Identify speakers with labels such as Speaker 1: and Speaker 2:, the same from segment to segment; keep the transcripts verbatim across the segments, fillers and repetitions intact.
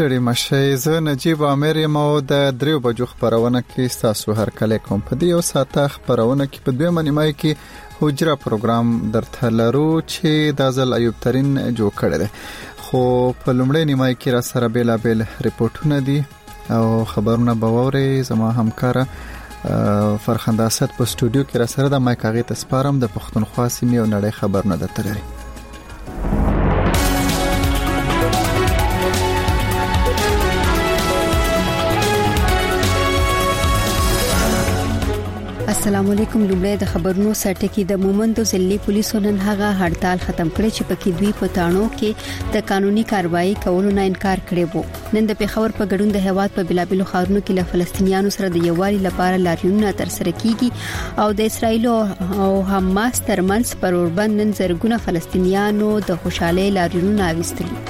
Speaker 1: ستړي مشئ. زه نجیب عامر یم او د دریو بجو خبرونه کې ستاسو هر کله کوم په دې او ساته خبرونه کې په دویمه نیمه کې حجره پروګرام درته لرو چې د ځل ایوب ترين جوړ کړی دی، خو په لومړی نیمه کې را سره بیل بیل ریپورتونه دي او خبرونه به ووري. زما همکار فرخنده اسد په سټوډیو کې را سره د مایک هغه تسپارم د پښتونخوا سیمې او نړۍ خبرونه درته لري.
Speaker 2: السلام علیکم. لومړی د خبرونو سرټکی د مومندو ضلعي پولیسو نن هغه هړتال ختم کړی چې پکې دوی په تانو کې د قانوني کاروایی کولو نه انکار کړی وو. نن د پیښور په ګډون د هواد په بلابلو خارونو کې له فلسطینیانو سره د یووالي لپاره لاریونونه ترسره کیږي او د اسرایل او حماس ترمنځ پر اوربند نن زرګونه فلسطینیانو د خوشحالي لاریونونه اوستلي.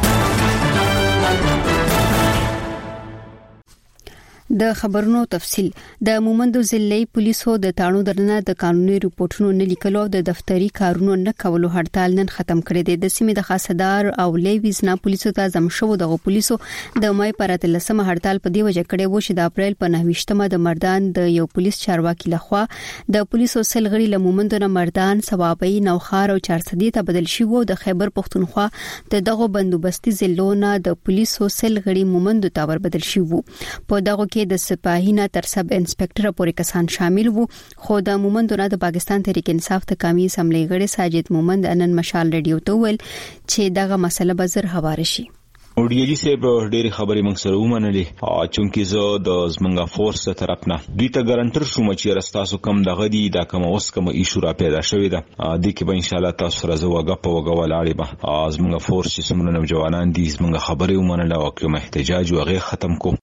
Speaker 2: د خبرونو تفصيل. د مومندو ضلعي پولیسو د تانو درنه د قانوني ریپورتونو نه لیکلو د دفتری کارونو نه کولو هړتال نن ختم کړی دی. د سیمې د خاصدار او لیویزنا پولیسو ته زم شو د پولیسو د مای پر اتلسمه هړتال په دی وجه کړی و چې د اپریل په نهویشتمه د مردان د یو پولیس چارواکي لخوا د پولیسو سلغړي له مومندو نه مردان ثوابي نوخار او چارسدي ته بدل شي وو. د خیبر پښتونخوا د دغه بندوبستي ضلعونو د پولیسو سلغړي مومندو ته ور بدل شي وو. په دغه کې د سپاهینه تر سب انسپکټر پورې کسان شامل وو، خو د مومند نه د پاکستان تحریک انصاف ته قومي اسمبلی غړي ساجد مومند انن مشال رادیو ته ویل چې دغه مسله به زر حواله شي.
Speaker 3: اورډیجی صاحب ډېری خبرې موږ سره ومنلې چې زه د زمنګا فورس ته طرف نه دوی ته ګارانټر شوم چې راستاسو کم دغه دی دا کوم اوس کوم ایشو را پیدا شوې ده د کې به ان شاء الله تاسو سره زوګه په وګه ولاړې به زمنګا فورس چې څومره نوجوانان دي زمنګا خبرې ومنله او کوم احتجاج وغه ختم کو.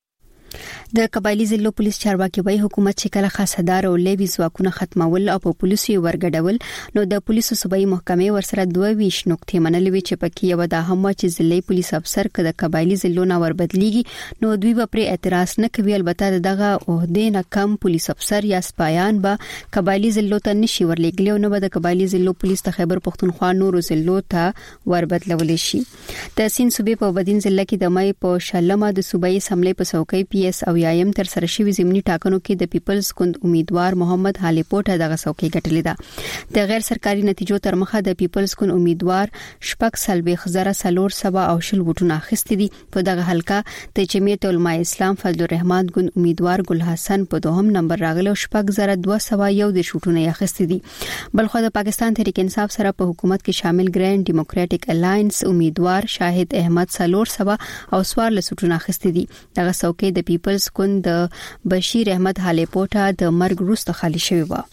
Speaker 2: د قبایلی ضلعو پولیس چارواکي وایي حکومت چې کله خاصدار او لیوی ځواکونه ختمول او په پولیسو ورګډول نو د پولیسو صوبایي محکمې ورسره دوه ویش نقطې منلې وي چې پکې یو د هم چې ضلعي پولیس افسر کده قبایلی ضلعو نه ور بدليږي نو دوی به پر اعتراض نه کوي. البته دغه عہده نه کم پولیس افسر یا سپایان به قبایلی ضلعو ته نشي ورلېګلی او نو به د قبایلی ضلعو پولیس ته خیبر پښتونخوا نورو ضلعو ته ور بدلول شي. د سین صوبې په بدین ضلع کې د مای په شلمه د صوبایي اسمبلی په څوکۍ پی اس او یایم تر سره شوی زمینی ټاکنو کې د پیپلز ګوند امیدوار محمد حالی پورټه دغه څوکۍ ګټلې ده. د غیر سرکاري نتیجو تر مخه د پیپلز ګوند امیدوار شپږ سلبي خزره سلور سبا او شل وټونه اخیستي دي. په دغه حلقه د جمعیت العلماء اسلام فضل الرحمن ګوند امیدوار ګل حسن په دوهم نمبر راغلی او شپږ زره دوه سوه یو د شوټونه اخیستي دي. بلخو د پاکستان تحریک انصاف سره په حکومت کې شامل ګرینډ ډیموکراټک الاینس امیدوار شاهد احمد سلور سبا او سوار له شوټونه اخیستي دي. دغه څوکۍ د پیپلز ګوند د بشیر احمد حالی پورټه د مرګ وروسته خالی شوی و.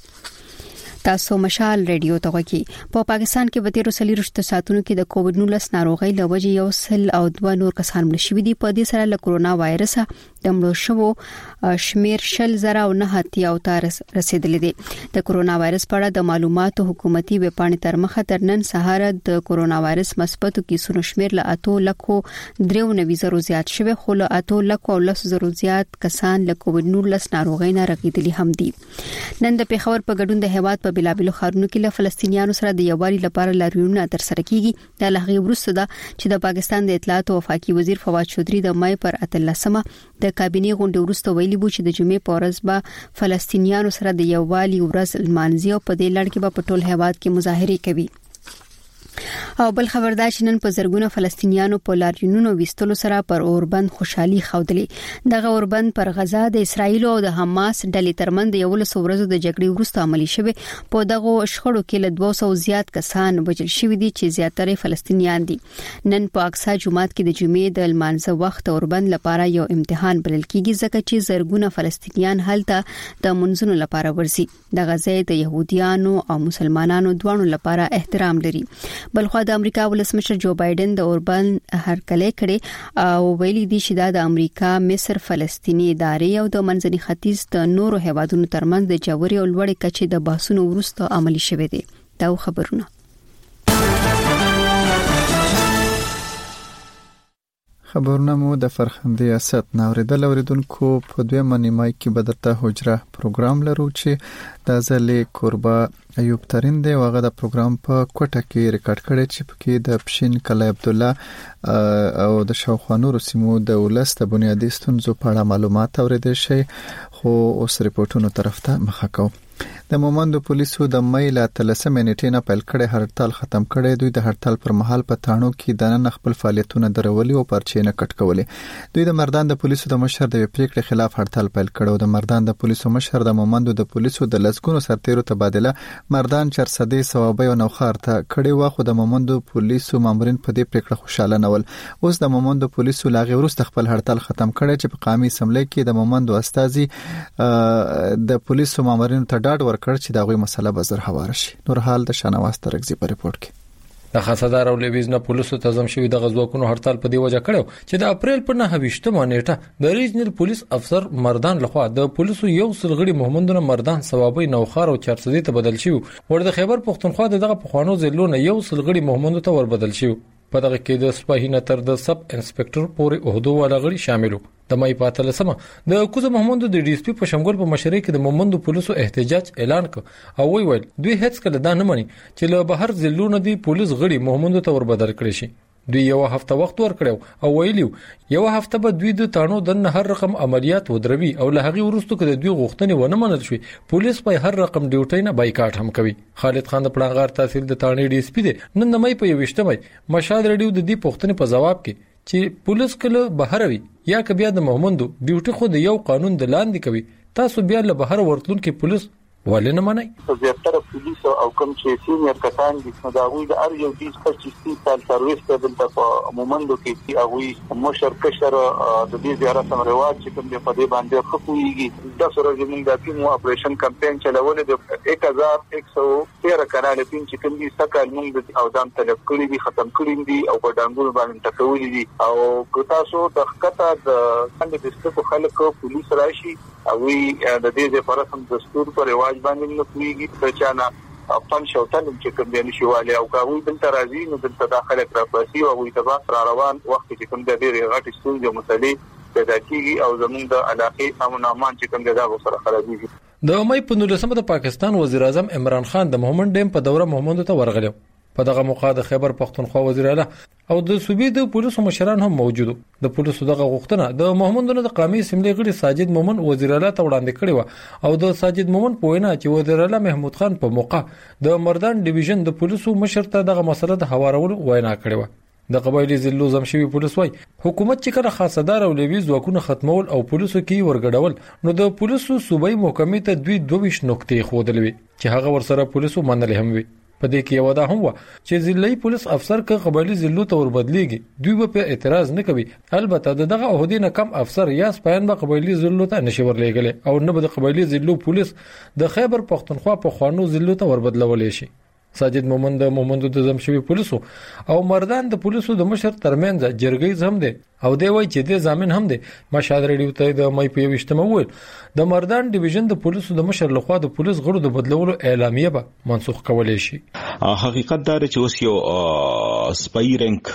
Speaker 2: تاسو مشال رادیو ته وکی. په پاکستان کې به تیر سلی رښت ساتونو کې د کووډ نولس ناروغي لوجه یو سل او دوه نور کسان مړ شوي دي. په دې سره له کرونا وایرس د مړو شوو شمیر شل زره او نه اتیا او تر رسیدلې دي. د کرونا وایرس په اړه د معلوماتو حکومتي ویب پاڼې تر مخه تر نن سهار د کرونا وایرس مثبتو کیسونو شمیر له اتو لکو درو نوي زرو زیات شوی، خو له اتو لکو او لس زرو زیات کسان له کووډ نولس ناروغي نه رغیدلي هم دي. نن د پیښور په ګډون د هواد په بلابلو خارونو کې له فلسطینیانو سره د یووالي لپاره لاریونونه ترسره کیږي. د لغې وروسته ده چې د پاکستان د اطلاعات او وفاقي وزیر فواد چودري د مای پر اتلسمه د کابینې غونډې وروسته ویلي وو چې د جمعې په ورځ به فلسطینیانو سره د یووالي ورځ لمانځي او په دې لړ کې به په ټول هواد کې مظاهرې کوي. او بل خبردار شنن په زرګونه فلسطینیانو په لاریونونو وستلو سره پر اوربند خوشحالي خوده. دغه اوربند پر غزا د اسرایل او د حماس ډلې ترمن د یو لس ورځو د جګړې وروسته عملی شوه. په دغه شخړو کې له دوه سوه زیات کسان وژل شوي دي چې زیاتره فلسطینیان دي. نن په اقصی جمعات کې د جمعې د لمانځه وخت اوربند لپاره یو امتحان بلل کیږي ځکه چې زرګونه فلسطینیان هلته د منځونو لپاره ورسي. د غزا د يهوديانو او مسلمانانو دوانو لپاره احترام لري. بلخو د امریکا ولسمشر جو بایدن د اوربان هرکلی کړي او ویلي دي چې دا د امریکا، مصر، فلسطینی ادارې او د منځني ختیځ د نورو هیوادونو ترمنځ د جوړې او لوړې کچې د بحثونو وروسته عملی شوه دي. دا خبرونه
Speaker 1: خبرونه مو د فرخندې اسد نوریدل اوریدونکو په دویمه نیمای کې بدرته حجره پروګرام لرو چې د ځلې قربا ایوب ترين دی واغه د پروګرام په کوټه کې ریکارډ کړی چې پکې د پښین کله عبد الله او د شاوخوانو سیمو د ولست بنیادی ستونزو په اړه معلومات اوریدل شي خو اوس ریپورتونو طرف ته مخه کوو. د مومندو پولیسو د مې لا تلسمه نیټه نه پیل کړي هړتال ختم کړي. دوی د هړتال پر مهال په تانو کې د نن خپل فعالیتونه درولي او پرچې نه کټ کولې. دوی د مردان د پولیسو د مشر د پریکړې خلاف هړتال پیل کړو. د مردان د پولیسو مشر د مومندو د پولیسو د لسګونو سرتیرو تبادله مردان چرسدي ثوابي او نوخار ته کړي و خو د مومندو پولیسو مامورین په دې پریکړه خوشاله نه ول. اوس د مومندو پولیسو لاغي ورست خپل هړتال ختم کړي چې په قامي سملې کې د مومندو استازي د پولیسو مامورین ته ډاډ ورکړ چې دا غوي مسله به زر هوار شي. نور حال د شنواز ترغزي په ریپورت کې
Speaker 4: د خاصدار او لویز نه پولیسو تنظیم شوی د غزوکونو هړتال په دی وجه کړو چې د اپریل په نهه ویشتمه نیټه د ریجنل پولیس افسر مردان لخوا د پولیسو یو سلغړي محمدونه مردان ثوابي نوخار او چارسدي ته بدل شي ور د خیبر پختونخوا دغه پخوانو زلونه یو سلغړي محمدونه ته ور بدل شي. په دغه کې د سپاهینه تر د سب انسپکټر پورې عہدو والا غړي شاملو. د مې پاتله سم د کوزه محمد د ډي اس پی په شمګل په مشرۍ کې د مومندو پولیسو احتجاج اعلان ک او وی ویل دوی هیڅ کله دا نه مني چې له بهر زلونه دی پولیس غړي محمد ته ور بدل کړي شي. دوی یو هفته وخت ورکړو او ویلیو یو هفته به دوی د تانو د هر رقم عملیات ودروي او له هغه وروسته کده دوی غوښتنې ونه منل شي پولیس په هر رقم ډیوټي نه بایکاټ هم کوي. خالد خان د پړانګار تحصیل د تانی ډي اس پی دی نن د مې په یوشتمه مشاد ریډیو د دې پوښتنې په جواب کې چې پولیس کله بهروي یا ک بیا د محمدو ډیوټي خو د یو قانون د لاندې کوي تاسو بیا له بهر ورتلون کې پولیس ولې نه منئ؟
Speaker 5: زیاتره پولیس او کوم چې سینیئر کسان دي نو دا وی د ار یو بیس پچیس سال سرویس ته دلته په مومندو کې چې هغه مشر کشر د دې زیارت سم رواج چې کوم په دې باندې خپويږي د سره زموږ د ټیم اپریشن کمپاین چلول د ایک هزار یک سو تیرہ کراله ټیم چې کوم دي سکه موږ د اودام طلب کړی دي ختم کړی دي او په ډنګول باندې ټکولې دي او تاسو د خطا د څنګه د ستو خلکو پولیس راشي او د دې لپاره هم دستور پر رواج باندې نو کوي چې نه خپل شوتل چې کوم دی نشواله او کاوی دلته راځي نو دلته داخله راپاسي او وي تبع روان وخت چې کوم د ډېر غټ ستونزې مسلې پیدا کیږي او زموږ د علاقې امن امان چې کوم دا سره خرابېږي.
Speaker 4: د مې په نولسمه د پاکستان وزیر اعظم عمران خان د محمد ډیم په دوره محمد ته ورغلو. په دغه موقع د خیبر پختونخوا وزیر اعلی او د صوبې د پولیسو مشران هم موجودو. د پولیسو دغه غوښتنه د محمدونو د قومي اسمبلی غړي ساجد مومن وزیر اعلی ته وړاندې کړې و او د ساجد مومن په وینا چې وزیر اعلی محمود خان په موقع د مردان ډیویژن د پولیسو مشر ته دغه مسله د هوارولو وینا کړې و. د قبایلی ضلعو زمشوي پولیس وای حکومت چې کله خاصدار او لوی ځواکونه ختمول او پولیسو کې ورګډول نو د پولیسو صوبایي محکمې ته دوی دوه نقطې خودلوي چې هغه ورسره پولیسو منل هم وي. په دې کې یو دا هم و چې ضلعي پولیس افسر ک قبایلی ضلعو ته وربدليږي دوی په اعتراض نه کوي. البته دغه عہدې نه کم افسر یا سپاین به قبایلی ضلعو ته نشي ورلېګل او نه به د قبایلی ضلعو پولیس د خیبر پختونخوا په خوانو ضلعو ته وربدلول شي. ساجد مومن د مومندو د زمشوي پولیسو او مردان د پولیسو د مشر ترمنځ جرګې هم دي او دی وای چې د ضامن هم دي. مشاد ریډیو ته د مې په وشتمه وویل د مردان ډیویژن د پولیسو د مشر لخوا د پولیس غړو د بدلولو اعلامیه به منسوخ کولای شي.
Speaker 3: حقیقت دا چې اوس یو سپای رنک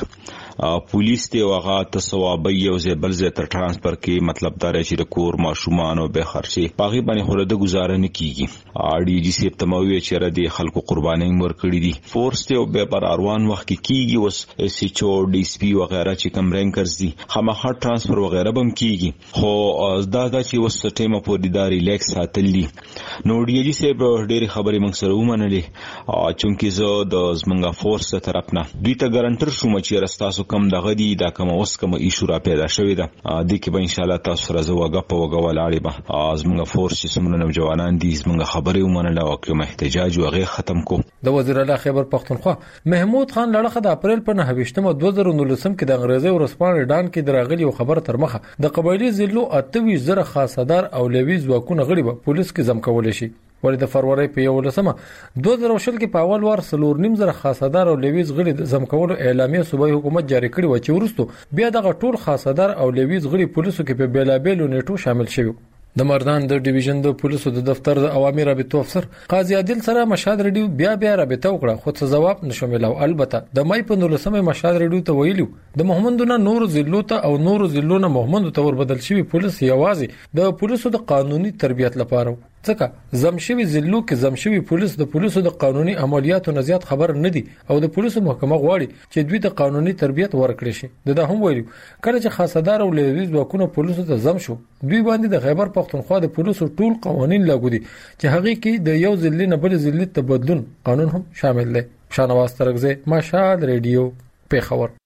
Speaker 3: پولیس ته وغه تصوابي یو زبل زه تر ترانسفر کې مطلب دا چې د کور ماشومان او به خرچي باغی باندې خورده گزاره نه کیږي. ډي جی سی تموي چې را دي خلکو قرباني ورکړي دي فورس ته به پر اروان وخت کې کیږي اوس اس ایچ او ډي اس پی وغیرہ چې کوم رینکرز دي خامخا ترانسفر وغیرہ بم کیږي خو دا دا چې اوس ټیمه په دې داري لیکس ساتلی نو ډي جی سی به ډېر خبرې موږ سره ومنلې چونکی زه د زمنګا فورس طرف نه دوی ته ګارانټر شوم چې رستاسو کم دغه دی دا کوم اوس کوم ایشو را پیدا شوی ده د کې به ان شاء الله تاسو سره زو غپ او غواړی به زموږ فورس چې څومره نوجوانان دي زموږ خبرې ومنله او کوم احتجاج وغه ختم کو.
Speaker 4: د وزیر اعلی خیبر پختونخوا محمود خان لړخه د اپریل په نهه ویشتمه دوه زره نولسم کې د انګریزي ورسپانې ډان کې دراغلی خبر تر مخه د قبایلی ضلعو اته زره خاصدار او لوی ځواکونه غړي به پولیس کې زم کول شي. ولې د فروری په یو لسمه دوه زره شل کې په اول وار سلور نیم زره خاصدار او لویز غړي د زمکولو اعلامیه صوبایي حکومت جاری کړی و چې ورستو بیا دغه ټول خاصدار او لویز غړي پولیسو کې په بیلابېلو نیټو شامل شوي. د مردان د ډیویژن د پولیسو د دفتر د عوامي رابطو افسر قاضي عادل سره مشهد ریډیو بیا بیا رابطه وکړه، خو څه جواب نشو ملو. البته د مای په نولسمه مشهد ریډیو ته ویلو د محمدونه نور ضلعو ته او نور ضلعو نه محمد ته ور بدل شوی پولیس یوازې د پولیسو د قانوني تربیت لپاره، ځکه زمشوي ضلعو کې زمشوي پولیس د پولیسو د قانوني عملیاتو نه زیات خبر نه دي او د پولیسو محکمه غواړي چې دوی ته قانوني تربیت ورکړي شي. د دا هم ویلو کله چې خاصدار او لوی ځواکونه پولیسو ته زم شو، دوی باندې د خیبر پختونخوا د پولیسو ټول قوانين لاګو دي چې هغه کې د یو ضلع نه بل ضلع ته بدلون قانون هم شامل دی. شانواز ترغزه، مشهد ریډیو، پیښور.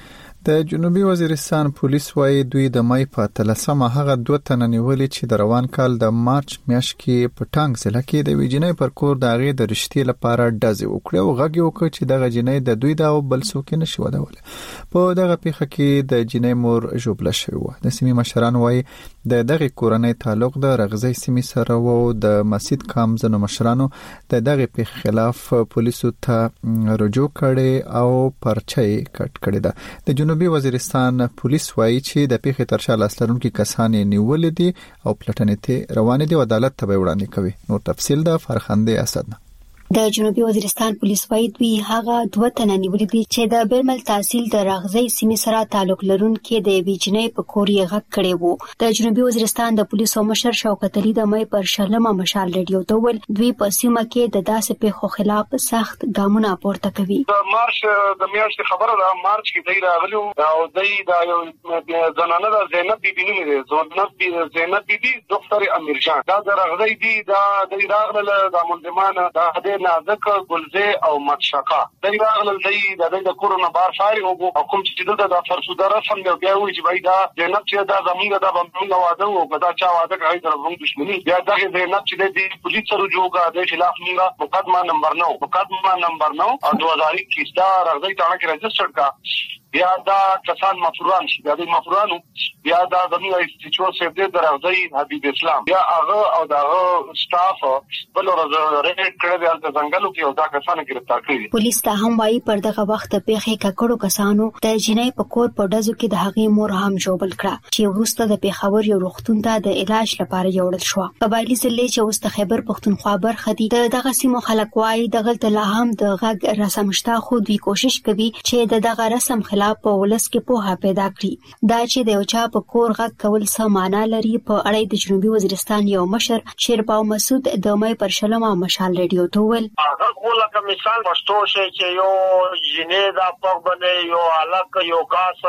Speaker 1: د جنوبي وزیرستان پولیس وايي دوی د مای په تلسمه هغه دوه تنه نیولې چې د روان کال د مارچ میاشت کې په ټانګ ضلع کې د ویجنې پر کور د هغې د رښتې لپاره ډزې وکړې او غږ یې وکړ چې دغه جنۍ د دوی د او بل څوک نه شي ودولی. په دغه پیښه کې د جنۍ مور ژوبله شوې وه. د سیمې مشران وايي د دغه کورنۍ تعلق د رغزۍ سیمې سره وو. د مسجد کام ځنو مشرانو د دغه پیښې خلاف پولیسو ته رجوع کړي او پرچه یې کټ کړی ده. د جنوبي وزیرستان پولیس وايي چې د پیښې تر شا لاس لرونکي کسان نیولې دي او پلټنې ته روانې دي او عدالت ته وړاندې کوي. نور تفصیل د فرخنده اسد نه.
Speaker 2: د جنوبي وزیرستان پولیس وايي دوی هغه دوه تنه نیولې دي چې د بیرمل تحصیل د رغزۍ سیمې سره تعلق لرونکي د ویجنې په کور یې غږ کړی وو. د جنوبي وزیرستان د پولیسو مشر شوکت علي د مې پر شلمه مشال ریډیو ته ویل دوی په سیمه کې د داسې پیښو خلاف سخت ګامونه پورته کوي.
Speaker 6: د مارچ د میاشتې خبره ده، مارچ کې دی راغلو او دای د یو زنانه د زینب بیبي نوم دی، زینب زینب بیبي دختر امیر جان دا د رغزۍ دی دا د راغله د منظمانه د نازک ګلزه او متشقه د راغله دی د د کورونا بار فارغ او کوم چې د فرسوده رسم دی بیا وی چې بای دا زینب چې دا زمونږ د بمونږ واده او دا چا واده کوي د زمونږ دښمنی بیا دا زینب چې د پولیس سره جوړه د خلاف موږ مقدمه نمبر نو مقدمه نمبر نو او دو هزار اکیس دا رغزۍ تاڼه کې رجسټر کا بیا دا کسان مفروران شي بیا د مفرورانو بیا دا زموږ استچو سیف د رغزۍ حبیب اسلام بیا هغه او دا سټاف بل ورځ ریډ کړی دی د ځنګلو کې او دا کسان گرفتار کړي.
Speaker 2: پولیس ته هم وايي پر دغه وخت پیښې ککړو کسانو د جنۍ په کور په ډزو کې د هغې مور هم جوړل کړه چې وروسته د پیښور یو روغتون ته د علاج لپاره یوړل شو. قبایلی ضلع چې اوس د خیبر پختونخوا برخه دي دغه سیمو خلک وايي دغه ته هم د غږ رسم شته خو دوی کوشش کوي چې د دغه رسم خلاف په ولس کې پوهه پیدا کړي. دا چې د یو چا په کور غږ کول څه معنا لري په اړه د جنوبي وزیرستان یو مشر شیرپاو مسعود د مې پر شلمه مشال ریډیو ته ویل
Speaker 7: هغه کوله مثال پښتو شي چې یو جنې دا پخ باندې یو الک یو کاس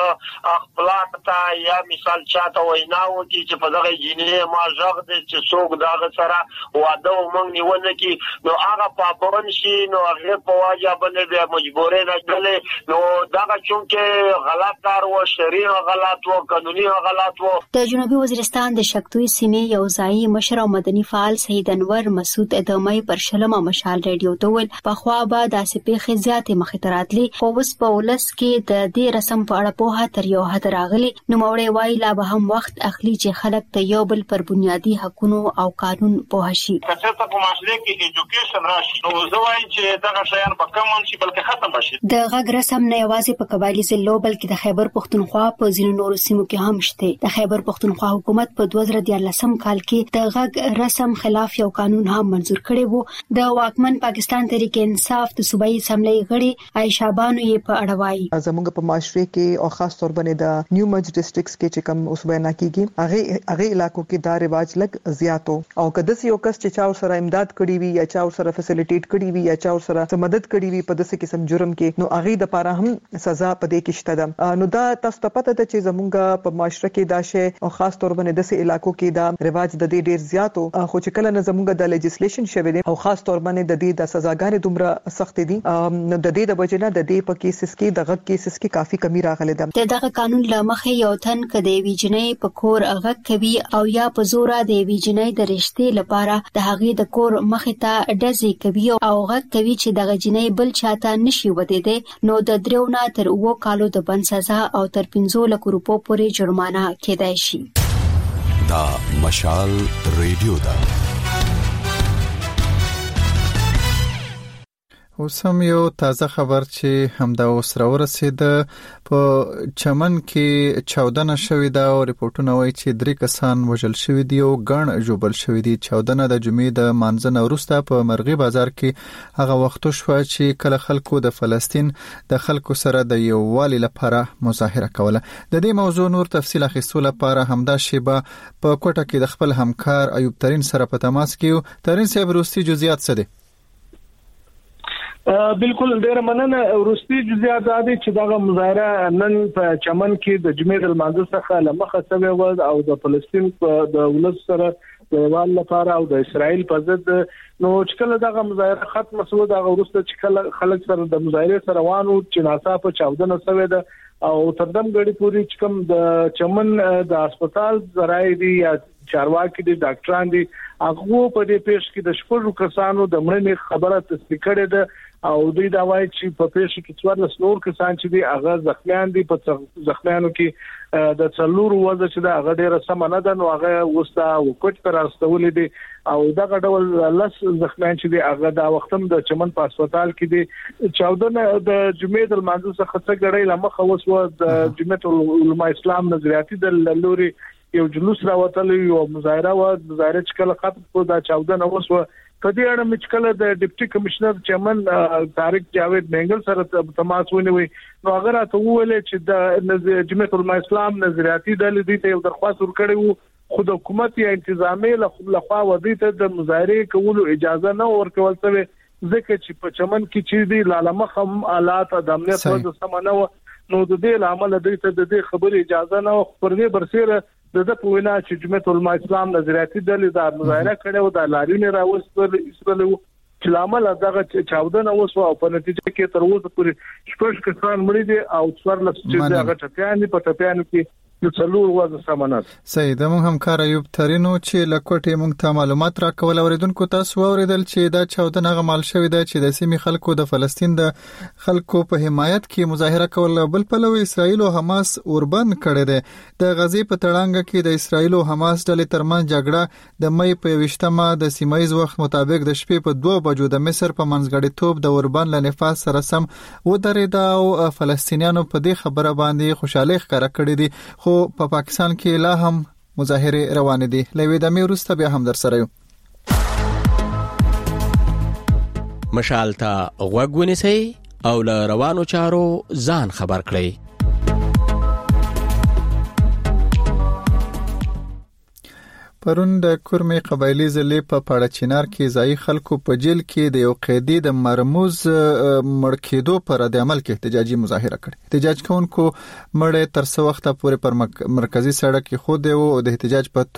Speaker 7: خپل تا یا مثال چاته ویناو چې په دغه جنې ما ژغ د چې څوک دا سره واده ومنګ نیونه کې نو هغه پابون شي نو هغه په واجب باندې به مجبورې نه کړي نو دا چې غلط کار و شریع غلط و قانوني غلط و.
Speaker 2: د جنوبي وزیرستان د شکتوي سیمې یو ځایي مشر او مدني فعال سید انور مسعود د مې پر شلمه مشال ریډیو ته ویل په خوا به داسې پیښې زیاتې مخې ته راتلې خو اوس په ولس کې د دې رسم په اړه پوهه تر یو حد راغلې. نوموړی وایي لا به هم وخت اخلي چې خلک ته یو بل پر بنیادي حقوقو او قانون پوه شي.
Speaker 7: که څه په معاشره کې ایجوکیشن راشي نو زه وایم چې دغه شیان به کم شي بلکې ختم شي.
Speaker 2: د غږ رسم نه یوازې په قبایلی ضلعو بلکې د خیبر پختونخوا په ځینو نورو سیمو کې هم شته. د خیبر پختونخوا حکومت په دوه زره دیارلسم کال کې د غږ رسم خلاف یو قانون هم منزور کړی وو. د واکمن پاکستان تحریک انصاف د صوبایي اسمبلی غړي عائشہ بانو یې په اړه وایي
Speaker 8: زموږ په معاشره کې او خاص تور باندې د نیو مرج ډیسټریکټس کې چې کوم اوس بیان کیږي هغه هغه علاقو کې دا رواج لګ زیاتو او کده یو کس چې چا سره امداد کړي وي یا چا سره فیسیلیټیټ کړي وي یا چا سره مدد کړي وي په داسې قسم جرم کې نو هغه د لپاره هم سزا پدې کې شته ده. نو دا تاسو ته پته ده چې زمونږ په معاشره کې دا شی او خاص تور باندې د سې علاقو کې دا رواج د دې ډیر زیاتو خو چې کله نه زمونږ د لیجسلیشن شوی دی او خاص تور باندې د دې د سزاګانې دومره سخت دي نو د دې د وجنه د دې په کیسز کې د غږ کیسز کې کافي کمی راغله ده.
Speaker 2: دغه قانون لمخې یو تن کدی ویجنې په کور غږ کوي او یا په زور د ویجنې د رښتې لپاره د هغې د کور مخې ته ډزې کوي او غږ کوي چې دغه جنې بل چاته نشي ودیده نو د دریو نه تر اوو کالو د بند سزا او تر پنځو لکو روپو پورې جرمانه کېدای شي.
Speaker 9: دا مشال ریډیو دا
Speaker 1: اوس هم یو تازه خبر چې همدا اوس راورسېده په چمن کې چاودنه شوې ده او ریپورتونه وایي چې درې کسان وژل شوي دي او ګڼ ژوبل شوي دي. چاودنه د جمعې د مانځنه وروسته په مرغی بازار کې هغه وخت شوه چې کله خلکو د فلسطین د خلکو سره د یووالي لپاره مظاهره کوله. د دې موضوع نور تفصیل اخیستو لپاره همدا شیبه په کوټه کې د خپل همکار ایوب ترین سره په تماس کې. ترین صاحب وروستي جزئیات څه دي؟
Speaker 6: بالکل ډیر مننه. وروستي جزئیات دا دي چې دا مظاهره نن په چمن کې د جمعې د مانځ څخه لمخه شوې و او د فلسطین د ولس سره د یووالي لپاره او د اسرائیل په ضد. نو چې کله دا مظاهره ختم شوه دا وروسته چې کله خلک سره د مظاهره سره روانو چې ناڅاپه چاودنه شوې ده او تردم غړي پوری چې کوم د چمن د هسپتال زراعي دي یا چارواکي دي ډاکټران دي هغه په دې پیښ کې د شپږ کسانو د مړینې خبره تصدیق کړې ده او دوی دا وایي چې په پیښ کې څوارلس نور کسان چې دي هغه زخمیان دي. په زخمیانو کې د څلور وځ چې دا هغه ډیره سم نه ده نو هغه وستا وکټ تر راستولې دي او دا ډول لس زخمیان چې دي هغه دا وختم د چمن په هسپتال کې دي. چاودنه د جمعې د مانځ څخه څه غړي لمخه وسو د جمعیت علماء اسلام نظریاتي د لوري یو جلوس راوتل یو مظاهره و مظاهره چې کله ختم کو دا چاودنه وسو. په دې اړه مې کله د ډیپټي کمشنر چمن طارق جاوید منګل سره تماس ونیوي نو هغه راته وویل چې د جمعیت علماء اسلام نظریاتي ډلې دې ته یو درخواست ورکړی وو خو د حکومت یا انتظامیه لخوا ودی ته د مظاهره کولو اجازه نه ورکول شوی ځکه چې په چمن کې چې دی لالمخ هم آلات د امنیت په سمانه نو د دې لامل دوی ته د دې خبرې اجازه نه پر دې برسېره د د پوینا چې جمعیت علماء اسلام نظریاتي ډلې دا مظاهره کړې او د لارینې راوستل اسرائیل چې لامل دغه چاودنه وسو او په نتیجه کې تر اوسه پورې شپږ کسان مړي دي او څوارلس چې هغه ټپيان دي په ټپيانو کې د څلور وځه سمانات.
Speaker 1: سید موږ همکار ایوب ترینو چې لکوټه موږ ته معلومات راکول اوریدونکو تاسو اوریدل چې دا چاودنه غمال شوې ده چې د سیمې خلکو د فلسطین د خلکو په حمایت کې مظاهره کول بل پلوي اسرائیل او حماس اوربند کړي ده. د غزي په تړانګه کې د اسرائیل او حماس ډلې ترمنځ جګړه د مې په وشتمه د سیمایز وخت مطابق د شپې په دوه بجو د مصر په منځګړیتوب د اوربند له نفاذ سره سم ودرېدا او فلسطینیانو په دې خبره باندې خوشاله ښکارا کړې دي خو په پا پاکستان کې لا هم مظاهره روان دي. لوي د مې وروسته بیا هم در سره یو
Speaker 10: مشال ته غوږ ونیسئ او له روانو چارو ځان خبر کړئ.
Speaker 1: پرون د کورمې قبایلی ضلع په پاړچینار کې ځای خلکو په جیل کې د یو قیدی د مرموز مړ کېدو پر رد عمل کې احتجاجي مظاهره کړې. احتجاج کوونکو مړ تر څو وخت پورې پر مرکزی سړک کې خو د د احتجاج په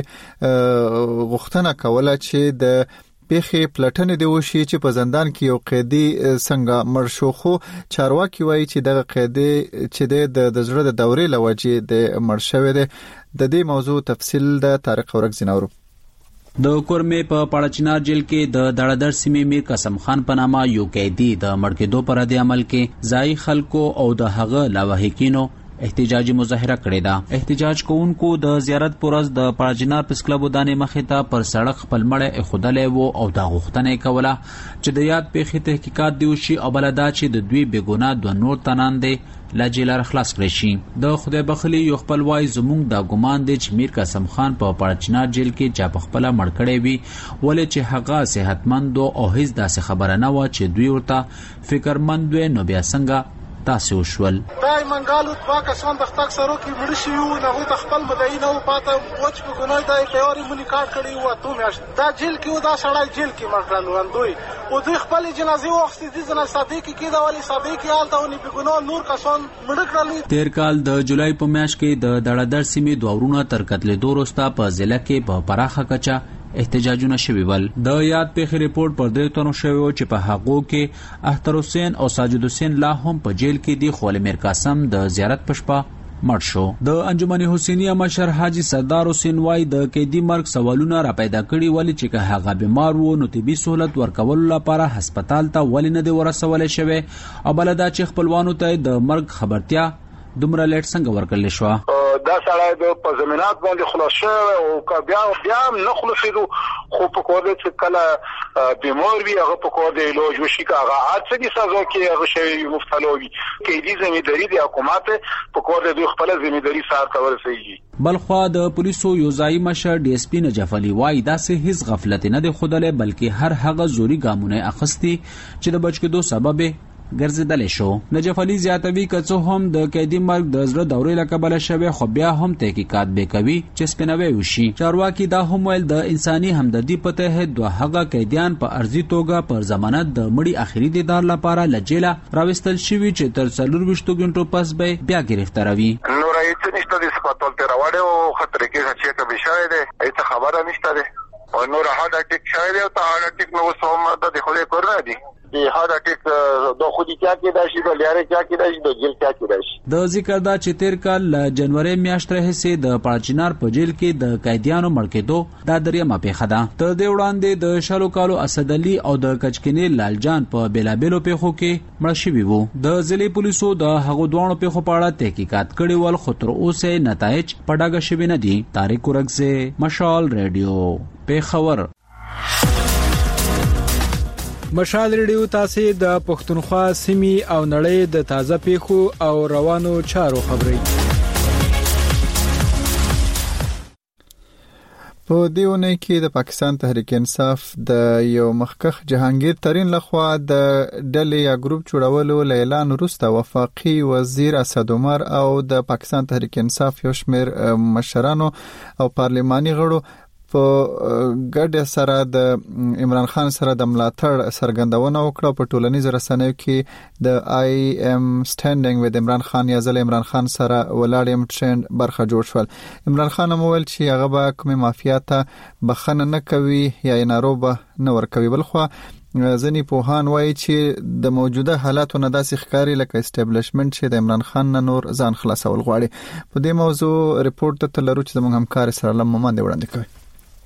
Speaker 1: توګه غوښتنه کوله چې د پیخي پلټنې دی وشي چې په زندان کې یو قیدی څنګه مړ شو خو چارواکي وایي چې دغه قیدی چې د د زړه د دورې لوجې د مړ شوی دی. د دې موضوع تفصیل د طارق ورک زیناورو.
Speaker 11: د کورمې په پاړچینار جیل کې د دړدر سیمې میر قسم خان په نامه یو قیدی د مړ کېدو پر رد عمل کې ځای خلکو او د هغه لاوهکینو احتجاجي مظاهره کړې ده. احتجاج کوونکو د زیارت پرز د پاړچینار پس کلب ودانې مخې ته پر سړک خپل مړ خودلې وو او دا غوښتنه کوله چې د یاد پیښې تحقیقات دی وشي او بلدا چې د دوی بېګناه دوه نور تنان دي لا جیل خلاص کړی شي. د خدای بخلی یو خپل وای زمونږ د ګمان دی چې میر قسم خان په پاړچینار جیل کې چا په خپل مړ کړی وي ولې چې هغه صحتمند او هیڅ داسې خبره نه و چې دوی ورته فکرمند وي نو بیا څنګه تاسو شول.
Speaker 12: دای منګالو توا کسان د خپل سرو کې مړ شي او نه ته خپل مدعي نه پاته وچ په ګناه دای پیوري مونږ کار کړی و ته مې دا جیل کې و دا سړی جیل کې مړ اندوي او دوی خپل جنازي وخت دي جنا صدیقي کې دا ولی صدیقي حالت او نه په ګناه نور کسان مړ کړل. تیر کال د جولای په میاشت کې د دړدر سیمې دوه ورونه تر قتل دوروستا په ضلع کې په پراخه کچا احتجاجونه شوي ول. د یاد پیښې ریپورت پر دې تنو شوی چې په هغو کې اختر حسین او ساجد حسین لا هم په جیل کې دي خو میر قاسم د زیارت پشپا مړ شو. د انجمن حسینیه مشر حاجی سردار حسین وای د قیدی مرګ سوالونه را پیدا کړي ولی چې هغه بیمار وو نو طبي سہولت ورکول لپاره هسپتال ته ولې نه دی ورسول شوی او بلدا چې خپلوانو ته د مرګ خبرتیا دومره لیټ څنګه ورکړل شو.
Speaker 5: دا سړی د په زمينات باندې خلاص شوی او بیا بیا نه خلاصېدو خو په کوډ چې کله بیمار وي هغه په کوډ علاج وشي هغه حادثه دي سزا کې هغه شوی مفتلوي کې دي ځمېداري د حکومت په کوډ د خپل ځمېداري سره تورسېږي.
Speaker 11: بلخوا د پولیسو یو ځای مشر ډي اس پی نجف علي وای داسې هیڅ غفلت نه دی خودلې بلکې هر هغه زوري ګامونه اخستي چې د بچکدو سبب ګرځیدل شو. نجف علي زیاتوي کڅو هم د قیدی مرګ د زړه دورې لکبل شوی خو بیا هم تحقیقات به کوي چې سپینوي وشي. چارواکي دا هم ول د انساني همدردي په تحت دوه هغه قیدیان په ارزي توګه پر ضمانت د مړي اخري دیدار لپاره لجیله راوستل شوی چې تر څلور وشتو غنټو پس به بیا گرفتاروي.
Speaker 5: نو راځي نشته د سپاتول تر راوړو او خطر کې چې ته بشای ده ایت خبره نشته ده او نور هدا ټیک شای ده او ته هدا ټیک نو سوم د خو کور نه دي د هدا ټیک د خو دي کیا کې داشي د لیاره کیا کې داشي د جیل کیا کې داشي. د
Speaker 11: ذکر دا چې تیر کال جنوري میاشتې راهیسې د پاړچینار په جیل کې د قیدیانو مړ کېدو دا دریمه پیښه ده. تر دې وړاندې د شالو کالو اسد علي او د کچکني لالجان په بیلابېلو پیښو کې مړ شوي وو. د ضلع پولیسو د هغو دوه پیښو په اړه تحقیقات کړي ول خو تر اوسه نتایج په ډاګه شوي نه دي. طارق ورغزه مشال ریډیو پیښور.
Speaker 13: مشال ریډیو تاسو د پښتونخوا سیمې او نړۍ د تازه پیښو او روانو چارو خبري
Speaker 1: په دیونه کې د پاکستان تحریک انصاف د یو مخکخ جهانگیر ترين لخوا د ډلې یا ګروپ جوړولو اعلان وروسته وفاقي وزیر اسد عمر او د پاکستان تحریک انصاف یو شمېر مشرانو او پارلماني غړو په ګډه سره د عمران خان سره د ملاتړ سرګندونه وکړه. په ټولنیزو رسنیو کې د آی ایم سټانډینګ وذ عمران خان یا ځل عمران خان سره ولاړم ټرند برخه جوړ شول. عمران خان مویل چې هغه به کومه مافیا ته بخنه نه کوي یا ناروبه نه ور کوي. بلخو ځنی پوهان وایي چې د موجوده حالاتو نه داسې ښکاری لکه اسټابلیشمنت چې د عمران خان نه نور ځان خلاصول غواړي. په دې موضوع ریپورت ته لرو چې زموږ همکار سره لممان دی وړاندې کوي.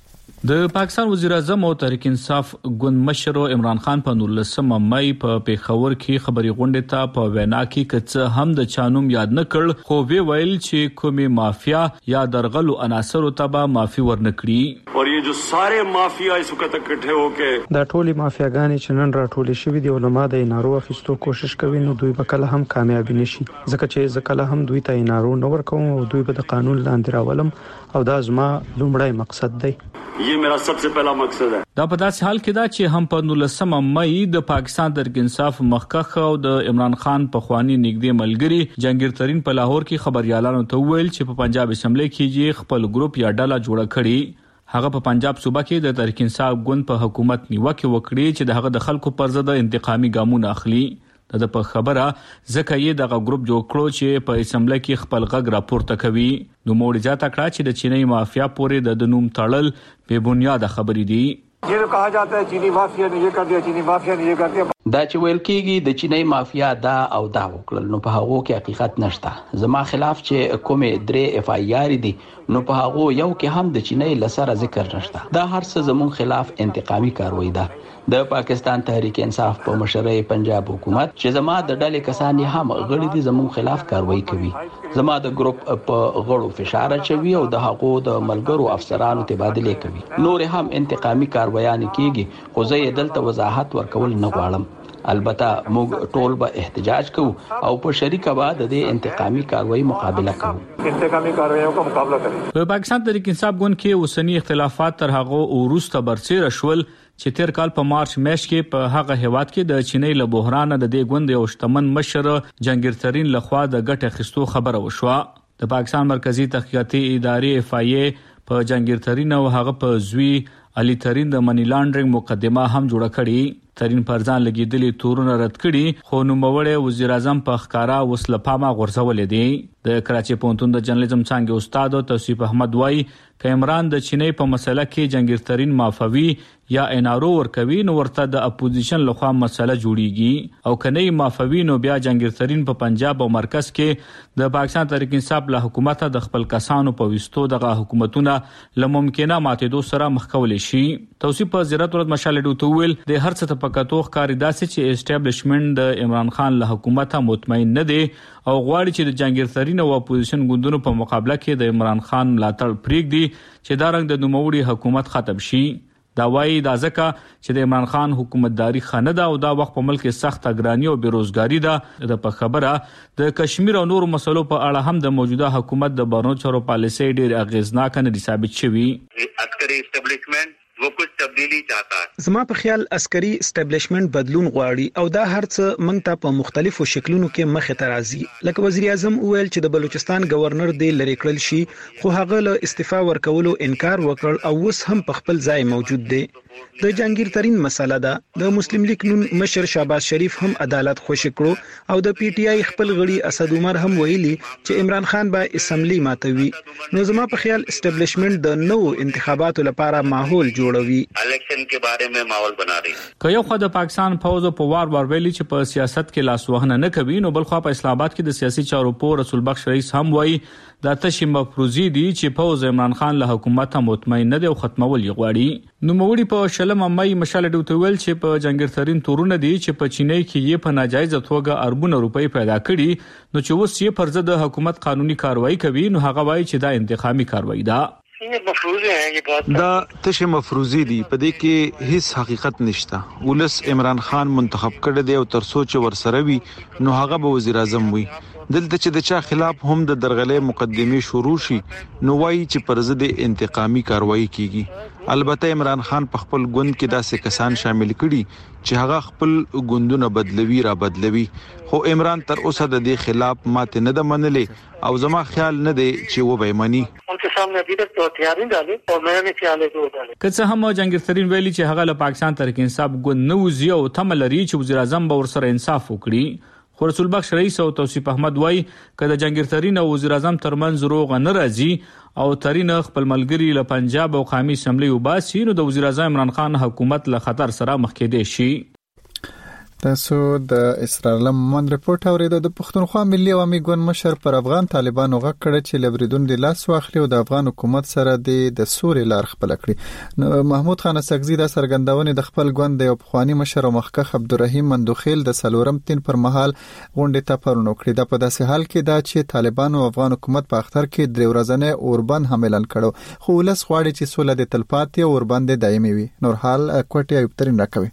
Speaker 14: د پاکستان وزیر اعظم او تحریک انصاف ګوند مشر عمران خان په نولسمه مې په پیښور کې خبري غونډه ته په وینا کې کڅ هم د چانوم یاد نه کړ خو وی ویل چې کومه مافیا یا درغلو عناصر تبا معافي ورنکړي او یہ جو سارے مافیا اس وخت اکٹھے ہو کے
Speaker 15: دا ټولي مافیاګانی چې نن راټولې شوې دي علما د نارو اخیستو کوشش کوي نو دوی به کله هم کامیاب نشي ځکه چې ځکه هم دوی ته نارو نو ورکوم او دوی به د قانون لاندې راولم او دا زما لومړی مقصد دی.
Speaker 14: یہ میرا سب سے پہلا مقصد ہے. دا په داسې حال کې دا چې هم په نولسمه مې د پاکستان تحریک انصاف مخکخ او د عمران خان په خواني نږدې ملګری جنگیر ترين په لاهور کې خبريالانو ته ویل چې په پنجاب اسمبلی کې خپل ګروپ یا ډله جوړه کړي. هغه په پنجاب صوبه کې د تحریک انصاف ګوند په حکومت نیوکه وکړي چې د هغه د خلکو پر ضد انتقامي ګامونه اخلي. د په خبره ځکه یې دغه ګروپ جوړ کړو چې په اسمبلی کې خپل غږ راپورته کوي. نو موړي ځا تکړه چې د چینی مافیا پورې د نوم تړل به بنیاد خبرې دي.
Speaker 16: یہ کہا جاتا ہے چینی مافیا نے یہ کر دیا چینی مافیا نے یہ کر دیا
Speaker 17: دا چې ویل کېږي د چینی مافیا دا او دا وکړل نو په هغه کې حقیقت نشته. زما خلاف چې کومه درې اف آی آر دي نو په هغه یو کې هم د چینی لسره ذکر نشته. دا هر څه زمون خلاف انتقامي کاروي ده. د پاکستان تحریک انصاف په مشرۍ پنجاب حکومت چې زما د ډلې کسان هم غړي دي زمون خلاف کاروي کوي. زما د ګروپ په غړو فشار اچوي او د هغو د ملګرو افسرانو تبادله کوي. نور هم انتقامي کاروایان کیږي خو زه دلته وضاحت ورکول نه غواړم. البته موږ ټول به احتجاج کوو او په شریکه به د دې انتقامي کاروایی مقابله کوو.
Speaker 16: انتقامي کاروایو کو مقابله کوي.
Speaker 14: په پاکستان تحریک انصاف ګوند کې اوسنی اختلافات تر هغه وروسته برسېره شول چې تیر کال په مارچ میاشت کې په هغه هیواد کې د چینی له بحران د دې ګوند یو شتمن مشر جنگیر ترين لخوا د ګټه خستو خبره وشوه. د پاکستان مرکزی تحقیقاتي ادارې اف آی ای په جنگیر ترين او هغه په زوی علي ترين د منی لانډرینګ مقدمه هم جوړه کړې. ترين پر ځان لګیدلې تورونه رد کړي خو نو موړې وزیر اعظم په ښکارا وسلپامه غورځولې دي. د کراچي پونتون د جرنالیزم څنګه استاد توصیف احمد وای ک عمران د چینی په مسله کې جنگیر ترين معافوي یا انارو ورکوي نو ورته د اپوزیشن لخوا مسله جوړیږي او کني معافوي نو بیا جنگیر ترين په پنجاب او مرکز کې د پاکستان تحریک انصاف له حکومت د خپل کسانو په وستو دغه حکومتونه لممکنه ماتېدو سره مخ کولې شي. توصیف په زیارت ورځ مشال ډیو ویل د هر څه ته پکاتو ښکاری داسې چې اسټابلیشمنت د عمران خان له حکومت مطمئن نه دی او غواړي چې د جنگیرترین او اپوزیشن ګوندونو په مقابله کې د عمران خان ملاتړ پریږدي چې دا رنګ د نوموړي حکومت ختم شي. دا وایي دا ځکه چې د عمران خان حکومتداري خنه ده او دا وخت په ملک کې سخت اګراني او بیروزګاری ده. د په خبره د کشمیر او نورو مسلو په اړه هم د موجوده حکومت د بهرنیو چارو پالیسي ډېر اغیزناک نه دي ثابت شوي.
Speaker 18: عسکري اسټابلیشمنت وہ کچھ تبدیلی چاہتا ہے.
Speaker 19: زما په خیال عسکري اسټابلیشمنت بدلون غواړي او دا هرڅه موږ ته په مختلفو شکلونو کې مخې ته راځي. لکه وزیر اعظم وویل چې د بلوچستان گورنر دی لری کړل شي خو هغه له استعفا ورکولو انکار وکړ او اوس هم په خپل ځای موجود دی. د جنگیرترین مسله ده. د مسلم لیگ نون مشر شهباز شریف هم عدالت خوشی کړو او د پی ټی آی خپل غړي اسد عمر هم ویلي چې عمران خان به اسمبلی ماتوي. نو زما په خیال اسټابلیشمنت د نوو انتخاباتو لپاره ماحول جوړوي.
Speaker 18: الیکشن کې باره میں ماحول بنا رہی.
Speaker 14: که یو خو د پاکستان فوج په وار وار ویلي چې په سیاست کې لاس وهنه نه کوي نو بل خو په اسلام آباد کې د سیاسي چارو په رسول بخش رئیس هم وایي دا تشي مفروضي دي چې فوج عمران خان له حکومت مطمئن نه دی او ختمول یې غواړي. نو موړي په شلم مې مشال ډیو ویل چې په جنگیرترین تورونه دي چې په چینای کې یې په ناجایز توګه اربونه روپۍ پیدا کړي نو چې اوس یې پر ضد حکومت قانوني کاروایی کوي نو هغه وایي چې دا انتقامي کاروایی ده.
Speaker 20: دا تشه مفروضی دي په دې کې هیڅ حقیقت نشته. ولس عمران خان منتخب کړی دی او تر سوچ ورسره وي نو هغه به وزیر اعظم وي. دلته چې د چا خلاف هم د درغلې مقدمه شروع شي نو وایي چې پر ضد انتقامي کاروایی کیږي. البته عمران خان په خپل ګوند کې داسې کسان شامل کړي چې هغه خپل ګوندونه بدلوي را بدلوي خو عمران تر اوسه د دې خلاف ماته نه ده منلې او زما خیال نه دی چې و به مني.
Speaker 14: که څه هم جنگیرترین ویلي چې هغه له پاکستان تحریک انصاف ګوند نه وزي او تمه لري چې وزیر اعظم به ورسره انصاف وکړي. خو رسول بخش رئیس او توصیف احمد وای کله جنگیرترین او وزیر اعظم ترمنځ روغ نه راځي او ترین خپل ملګری له پنجاب او قومي اسمبلی وباسي نو د وزیر اعظم عمران خان حکومت له خطر سره مخ کېدی شي.
Speaker 1: تاسو د اسرائیل من رپورت اوریدو. د پښتونخوا ملي عوامي ګوند مشر پر افغان طالبانو غږ کړ چې لبریدون د لاس واخلي او د افغان حکومت سره د سوري لار خپل کړي. نو محمود خان سګزی د سرګندونې د خپل ګوند د پخوانی مشر او مخکخ عبدالرحیم مندوخیل د سلورم تین پر مهال غونډه ته پرونو کړی. د په داسې حال کې دا چې طالبانو افغان حکومت په اختر کې درې ورځې اوربند هم اعلان کړو خو ولس غواړي چې سوله د تلپاتې او اوربند دایمي وي. نور حال کوټي ایوب ترين راکوي.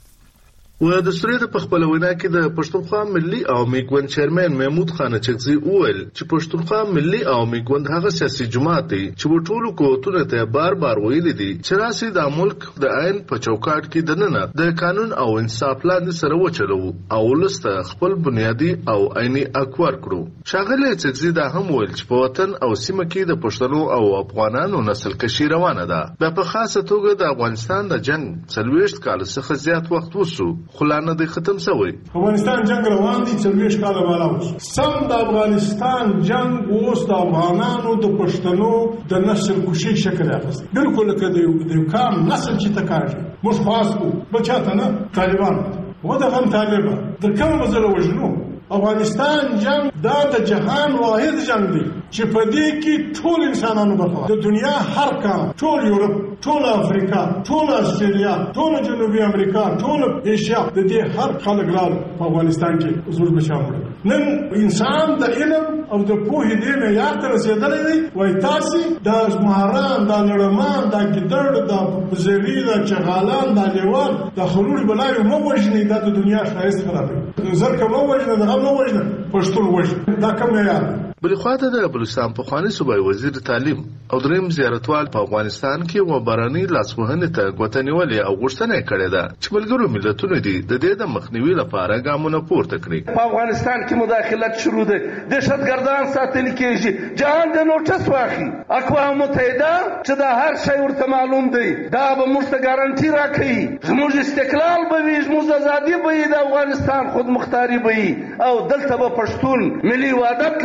Speaker 21: و د سوري په خپل وینا کې د پښتونخوا ملي عوامي ګوند چیرمن محمود خان چغزي وویل چې پښتونخوا ملي عوامي ګوند هغه سیاسي جماعت دی چې ټولو قوتونو ته بار بار ویلي دي چې راسي د ملک د عین په چوکاټ کې دننه د قانون او انصاف لاندې سره وچلو او ولسته خپل بنیادی او عیني اکوار کړو. شاغله چغزي دا هم ویل چې په وطن او سیمه کې د پښتنو او افغانانو نسل کشي روانه ده. په خاصه توګه د افغانستان د جنگ څلويشت کال څخه زیات وخت وسو خلانه د ختم شوی.
Speaker 22: افغانستان جنگ روان دي څلويشت کال بالا سم د افغانستان جنگ اوس د افغانانو د پښتنو د نسل کشي شکل اخیست. بالکل کده یو کام نسل چې تکاږي مش خاصو بچاته نه طالبان و د غم طالبان د کوم مزله وجنو. افغانستان جنگ دا د جهان واحد جنگ دی چې په دې کې ټول انسانانو برخه د دنیا هر کان ټول یورپ ټول افریقا ټول استرالیا ټول جنوبي امریکا ټول ایشیا د دې هر خلک لار په افغانستان کې حضور بشامل. نن انسان د علم او د پوهې دې معیار ته رسیدلی دی. وای تاسو د مهاران د لړمان د ګډړ د بزری د چغالان د لیوان د خلوړ بلای مو وژنې د دنیا شایست خرابوي. زر کوم وژنې د غو وژنې پښتون وژنې دا کوم معیار.
Speaker 21: بل خواته د بلوچستان په خواني صوبای وزیر تعلیم او دریم زیارتوال په افغانستان کې و باراني لاسوهنې ته غوښتنولې او غوښتنه کړې ده چې ملګرو ملتونو دي د دې د مخنیوي لپاره ګامونه پورته کړي.
Speaker 23: په افغانستان کې مداخلت شروع ده. دهشتګردان ساتل کېږي. جهان د نوټس واخلي. اقوام متحده چې دا هر شی ورته معلوم دی دا به موږ ته ګارانټي راکړي. زموږ استقلال به وي زموږ ازادي به د افغانستان خود مختاري به او دلته به پښتون ملي وحدت لري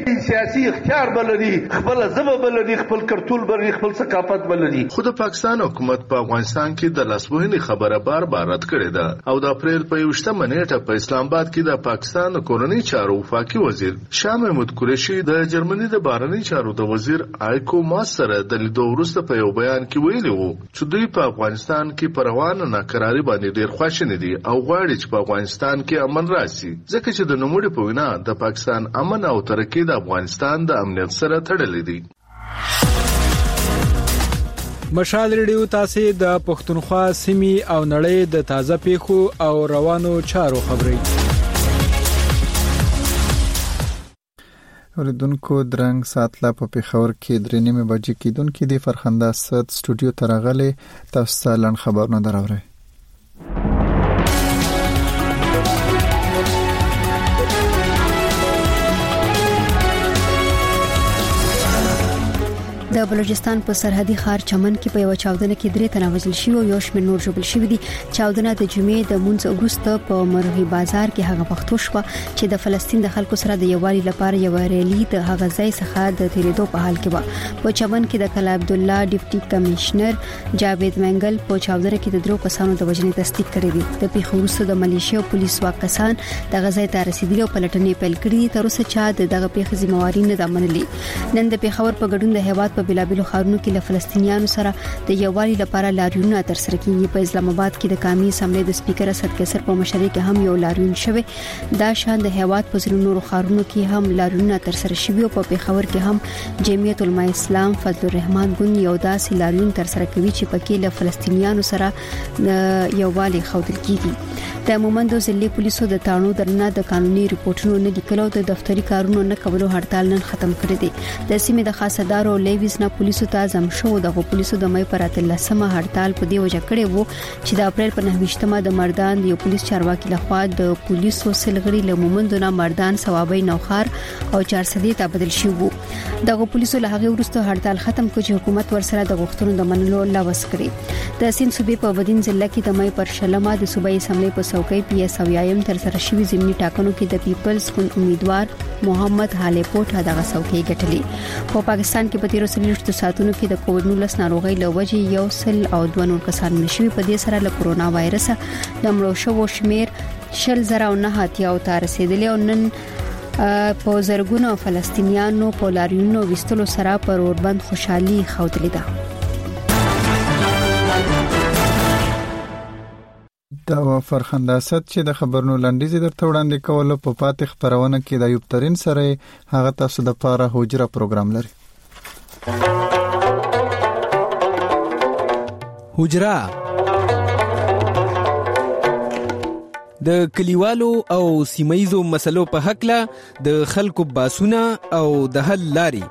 Speaker 23: سیاسي اختیار بلدي، خپل ژبه بلدي، خپل کلتور بلدي، خپل ثقافت بلدي.
Speaker 21: خو د پاکستان حکومت په افغانستان کې د لاسوهنې خبره بار بار رد کړې ده او د اپریل په یوشتمه نیټه په اسلام آباد کې د پاکستان د کورنۍ چارو وفاقي وزیر شاه محمود قریشي د جرمني د بهرنی چارو د وزیر آیکو ماس سره د لیدو وروسته په یو بیان کې ویلي وو چې دوی په افغانستان کې پر روانه ناکراري باندې ډېر خواشیني دي او غواړي چې په افغانستان کې امن راشي، ځکه چې د نوموړي په وینا د پاکستان امن او ترقي د افغانستان د امنیت سره تړلې دي.
Speaker 13: مشال ریډیو تاسو د پښتونخوا سیمې او نړۍ د تازه پیښو او روانو چارو خبري
Speaker 1: اوریدونکو درنګ ساتله په پیښور کې درې نیمه بجې کېدونکې د فرخنده ست سټوډیو ترغلې تاسو لن خبرونه دراوړي.
Speaker 2: د بلوچستان په سرحدي ښار چمن کې په یو چاودنه کې درې تنه وژل شوي او یو شمېر نور ژوبل شوي دي. چاودنه د جمعې د مونځ وروسته په مرغی بازار کې هغه وخت وشوه چې د فلسطین د خلکو سره د یووالي لپاره یو ریلی د هغه ځای څخه د تیریدو په حال کې و. په چمن کې د کلا عبد الله ډیپټي کمشنر جاوید منګل په چاودنه کې د درو کسانو د وژنې تصدیق کړی دی. د پیښو وروسته د ملیشیا او پولیس واکسان د غزا ته رسیدلي او پلټنې پیل کړې. تر اوسه چا دغه پیښې ذمہواری نه ده منلې. نن د پیښور په ګډون د هیواد په بلابلو خارونو کې له فلسطینیانو سره د یووالي لپاره لاریونونه ترسره کیږي. په اسلام آباد کې د قومي اسمبلی د سپیکر اسد قیصر په مشرۍ کې هم یو لاریون شوی. دا شان د هیواد په ځینو نورو خارونو کې هم لاریونونه ترسره شوي او په پیښور کې هم جمعیت علماء اسلام فضل الرحمن ګوند یو داسې لاریون ترسره کوي چې پکې له فلسطینیانو سره د یووالي خوندل کیږي. د مومندو ضلعي پولیسو د تانو درنه د قانوني ریپورتونو نه لیکلو د دفتری کارونو نه کولو هړتال نن ختم کړی دی. د سیمې د خاصدار او لیویز نه پولیسو ته زم شو د پولیسو د مې پر اتلسمه هړتال په دی وجه کړی وو چې د اپریل په نهمه د مردان د پولیس چارواکي لخوا د پولیسو سلغړي له مومندو نه مردان ثوابي نوخار او چارسدي ته بدل شو وو. دغه پولیسو له هغه وروسته هړتال ختم کړ چې حکومت ورسره د غوښتنو د منلو لوس کړی. د سین صوبې په ودین ضلع کې د مې پر شلمه د صوبایي اسمبلی په څوکۍ پی اس او یم تر سره شوی ضمني ټاکنو کې د پیپلز ګوند امیدوار محمد حاله پوټه دغه څوکۍ ګټلې. په پاکستان کې په تیرو سلوشتو ساتونو کې د کووډ نولس ناروغي له وجې یو سل او دوه نور کسان نشوي. په دې سره له کورونا وایرس د مړو شوو شمیر شل زره او نه هاتیا او تر رسیدلی او نن په زرګونو فلسطینیانو په لاریونو وستلو سره پر اوربند خوشحالي خوتلې ده.
Speaker 1: دا فرخنده ست چې د خبرونو لنډیز درته وړاندې کول په پاتې خبرونه کې د یوب ترين سره هغه تاسو د پاره هوجره پروګرام لري.
Speaker 3: هوجره د کلیوالو او سیمایزو مسلو په حق له د خلکو باسونه او د حل لاري.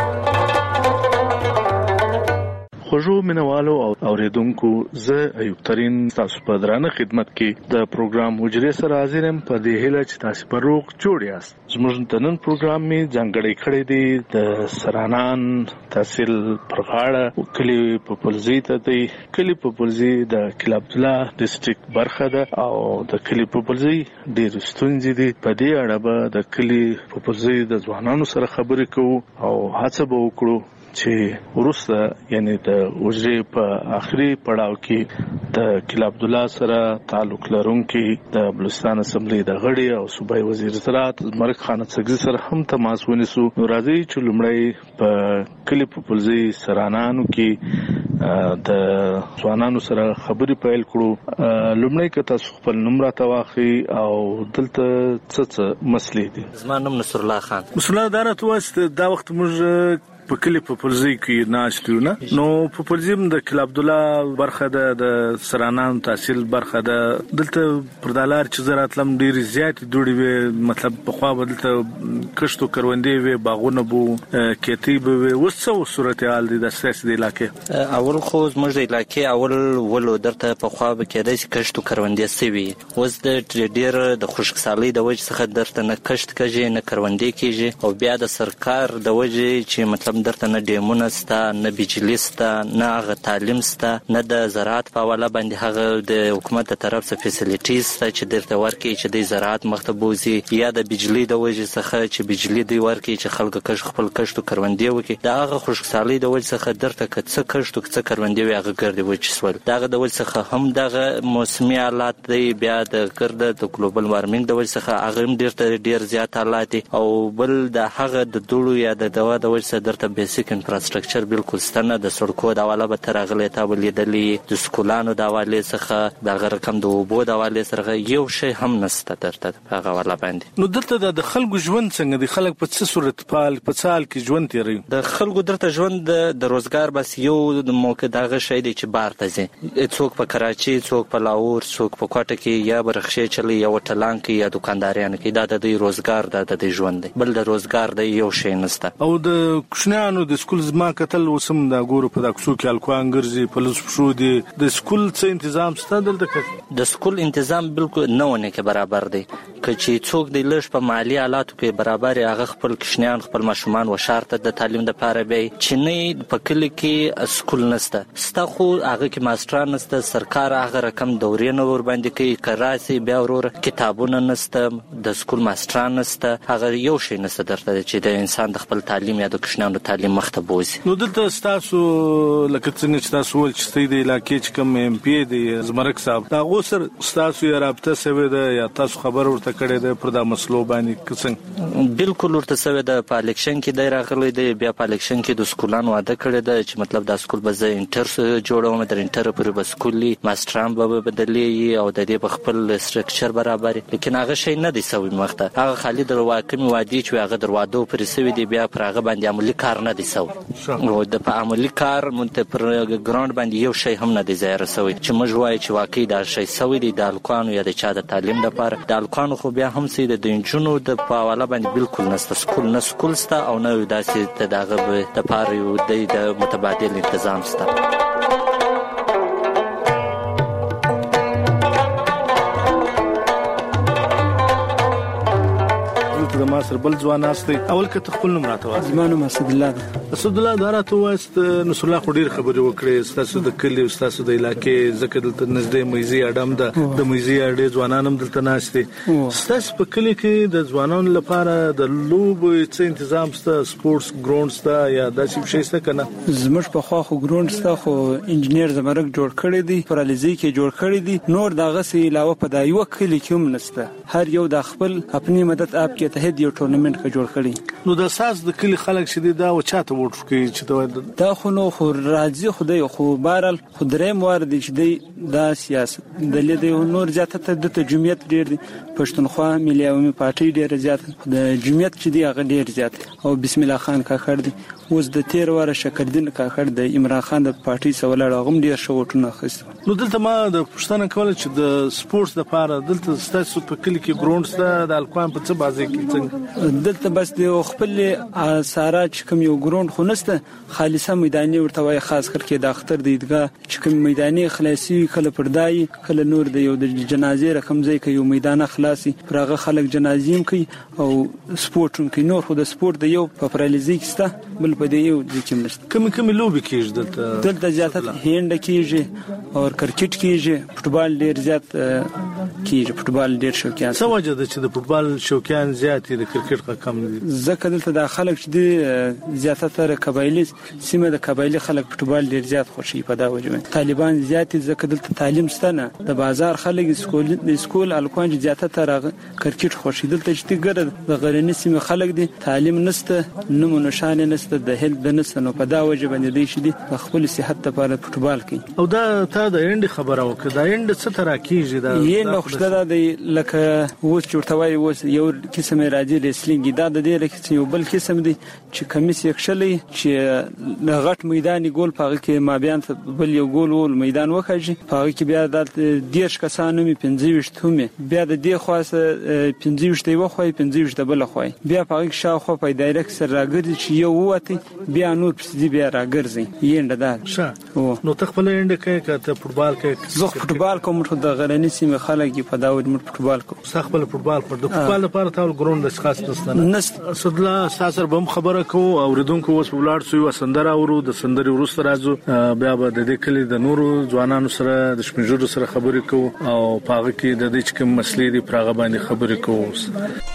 Speaker 21: خوږو مینوالو او اوریدونکو زه ایوب ترين تاسو په درانه خدمت کې د پروګرام هوجره سره حاضر يم په دې هیله چې تاسو په روغ جوړ یاست. زموږ د نن پروګرام می ځانګړی کړی دی د سرانان تحصیل پرغاړه کلی په پلزی ته دی. کلی په پلزی د کلا عبد الله ډیسټریکټ برخه ده او د کلی په پلزی ډیر ستونزې دي. په دې اړه به د کلی په پلزی د ځوانانو سره خبرې کوو او هڅه به وکړو چې ورسته یعنی د وجري په آخري پړاو کې د کلا عبد الله سره تعلق لرونکي د بلوچستان اسمبلی د غړي او صوبایي وزیر زراعت مرګ خان څګزي سره هم تماس ونیسو. نو راځي چې لومړی په کلی په پلزي سرانانو کې د ځوانانو سره خبرې پیل کړو. لومړی که تاسو خپل نوم راته واخلئ او دلته څه څه مسلې دي.
Speaker 4: زما نوم نصر الله خان.
Speaker 21: نصر الله دا راته وایي دا وخت موږ په کلی په پلزی کې ناشتو نه نو په پلزیم د کلا عبد الله برخه ده د سرانان تحصیل برخه ده. دلته پردالار چې زراتلم ډیر زیات دوړي وي مطلب په خوا بدلته کښتو کروندې وي باغونه بو کېتی به وسو صورتحال دي د سیاسي د علاقې.
Speaker 4: اول خو زموږ د علاقې اول ولو درته په خوا به کېدای شي کښتو کروندې سوي وز د ډیر د خوشحالي د وجه څخه درته نه کښت کېږي نه کروندې کېږي او بیا د سرکار د وجه چې مطلب رقم درته نه ډیمونه سته، نه بجلی سته، نه هغه تعلیم سته، نه د زراعت په حواله باندې هغه د حکومت د طرف څخه فیسیلیټیز سته چې درته ورکړي چې د زراعت مخته بوزي، یا د بجلی د وجې څخه چې بجلی دی ورکړي چې خلک کښ خپل کښت او کروندې وکړي. د هغه خوشحالي د وجې څخه درته که څه کښت او څه کروندې وي هغه ګردې وچ سول. دغه د وجې څخه هم دغه موسمي حالات دی، بیا د ګرده د ګلوبل وارمنګ د وجې څخه هغه هم ډېر ډېر زیات حالات دي. او بل د هغه د دوړو یا د دوا د وجې څخه درته بیسیک انفراستراکچر بالکل سته نه. د سړکو د حواله به ته راغلی تا به لیدلي، د سکولانو د حوالې څخه دغه رقم د اوبو د حوالې سره یو شی هم نشته درته په هغه حواله باندې.
Speaker 21: نو دلته د خلکو ژوند څنګه دی؟ خلک په څه صورت پال په څه حال کې ژوند تیروي؟
Speaker 4: د خلکو درته ژوند د روزګار بس یو د موقع دغه شی دی چې بار ته ځي. څوک په کراچي، څوک په لاهور، څوک په کوټه کې یا برخشې چلی یا وټلان کې یا دکانداریان کې. دا د روزګار د د ژوند دی، بل د روزګار د یو شی نشته.
Speaker 21: او د کوشنیانو د سکول زما کتل وسم د ګورو په دکسو کې الکوان ګرځي په لس شو دي. د سکول څه تنظیم سته دلته؟
Speaker 4: د سکول تنظیم بالکل نه ونه کې برابر دی. که چې څوک د لږ په مالی حالاتو کې برابر هغه خپل کوشنیان خپل ماشومان و شرط د تعلیم د پاره به چې نه په کلی کې سکول نشته ستا خو هغه کې ماستران نشته، سرکار هغه رقم دورې نه ور باندې کوي، کراسي بیا ورور کتابونه نشته، د سکول ماستران نشته، هغه یو شی نشته درته چې د انسان د خپل تعلیم یا د کوشنیانو تعلیم مخته بوزي.
Speaker 21: نو دلته تاسو لکه څنګه چې تاسو ول چې د علاقې چې کوم ایم پی دی زمرک صاحب دا غوسر تاسو یې رابطه سوي ده یا تاسو خبر ورته کړی ده پر دا مسلو باندې څنګه؟
Speaker 4: بالکل ورته سوي ده. په الیکشن کې دی راغلی دی، بیا په الیکشن کې د سکولانو وعده کړی ده چې مطلب دا سکول به زه انټر جوړوم، در انټر پورې به سکول ماستران به بدلې او د دې په خپل سټرکچر برابر، لیکن هغه شی نه دی سوي مخته. هغه خالي د واکمي وادي چې هغه در وادو پرې سوي دی، بیا پر هغه باندې عملی کار نه دی سوي. او د په عملی کار مونته پر ګراوند باندې یو شی هم نه دی ظاهر سوي چې موږ وایو چې واقعي دا شی سوي دی. د الکوانو یا د چا د تعلیم لپاره د الکوانو خو بیا هم سي د انجونو د په حواله باندې بالکل نشته. سکول نه سکول سته او نه داسې دغه د پاره یو د متبادل تنظیم سته.
Speaker 21: د ماسر بل ځوان استي اول کې خپل نوم راته وایي.
Speaker 15: زمانو مسعود الله ده.
Speaker 21: مسعود الله دا راته واست نصر الله خو ډیر خبرې وکړې تاسو د کلی تاسو د علاقې زکه دلته نږدې مېزي اډم ده، د مېزي اډې ځوانان هم دلته ناشته. تاسو په کلی کې د ځوانانو لپاره د لوب څه تنظیم سته؟ سپورتس ګراوند سته یا داسې شي سته کنه؟
Speaker 15: زموږ په خوا خو ګراوند سته، خو انجنیر زمرک جوړ کړی دی، پرالیزي کې جوړ کړی دی، نور دغه سي علاوه په دا یو کلی کې هم نشته. هر یو د خپل خپل مدد اپ کې ته یو ټورنمنت کې جوړ کړی.
Speaker 21: نو د اساس د کلی خلک شې دا و چاته ووټ کوي چې دا
Speaker 15: دا خو نو خو راځي خدای خو بارل خدای مور دي چې دی دا سیاست د لیدې نور زیاته د جمعیت ډیر دي، پښتونخوا ملي عوامي پارټي ډیر زیات، د جمعیت چې دی هغه ډیر زیات، او بسم الله خان کاکړ دی، اوس د تیر واره شکردین کاکړ د عمران خان د پارټي سوالړ غم ډیر شوټونه خست.
Speaker 21: نو دلته ما د پښتنه کوله چې د سپورتس لپاره دلته ستاسو په کلی کې ګراوند سره د الکوان په څه بازي کې څنګه
Speaker 15: دلته بس د خپل سارا چې کوم یو ګراوند خو نسته، خالصه میداني ورته وای، خاص کر کې د اختر د ایدګاه چې کوم میداني خلاصي کله پردای کله نور د یو د جنازې رقم ځای کې یو میدان خلاصي پرغه خلک جنازیم کوي او سپورتون کې نور خو د سپورت د یو په پرالیزي کې سته، بل په دې یو ځکه نشته.
Speaker 21: کوم کوم لوبي کېږي دلته؟
Speaker 15: دلته زیاتره هند کېږي او کرکټ کېږي، فوتبال ډیر زیات کېږي، فوتبال ډیر شوقیان.
Speaker 21: څه وجه ده چې د فوتبال شوقیان زیات دي د کرکټ کم دي؟
Speaker 15: ځکه دلته د خلک چې دي زیاتره قبایلی سیمه د قبایلی خلک فوتبال ډیر زیات خوشي په دا وجه. طالبان زیات ځکه دلته تعلیم ستنه، د بازار خلک سکول د سکول الکوان زیاتره کرکټ خوشي. دلته چې ګره د غرنی سیمه خلک دي تعلیم نشته، نمو نشانه نشته، د هل د نشته، نو په دا وجه باندې دی چې د خپل صحت لپاره فوتبال کوي.
Speaker 21: او دا تا د اند خبره وکړه، دا اند څه تر کیږي؟ دا
Speaker 15: یې نو خوشته د لکه وڅ چورتوي وڅ یو قسمه راځي ریسلینګ، دا د دې لکه یو بل قسم دی چې کمیس یکشلې چې د غټ میدان ګول پاغه کې ما بیان بل یو ګول ول میدان وکړي، پاغه کې بیا د دیش کسانو می پنځه وشت هم بیا د دې خاصه پنځه وشت یو خوای پنځه وشت بل خوای، بیا پاغه کې شاوخه په ډایرکټ سره راګرځي چې یو وته بیا نور پسې بیا راګرځي. یې نه ده
Speaker 21: نو تخپل اند کې کته فوتبال کې
Speaker 15: زه فوتبال کوم د غرنی سیمه خلک
Speaker 7: کې په دا ود موږ فوټبال کو
Speaker 21: مستقبل فوټبال پر د فوټبال لپاره تاول ګراوند خاص نشته صدلا ساسر بم خبره کو اوریدونکو اوس ولاړ سوی وسندره اورو د سندري ورسته راځو بیا به د دې کلی د نورو ځوانانو سره د شپږجوړو سره خبرې کو او پاغه کې د دې کوم مسلې دی پراغه باندې خبرې کو.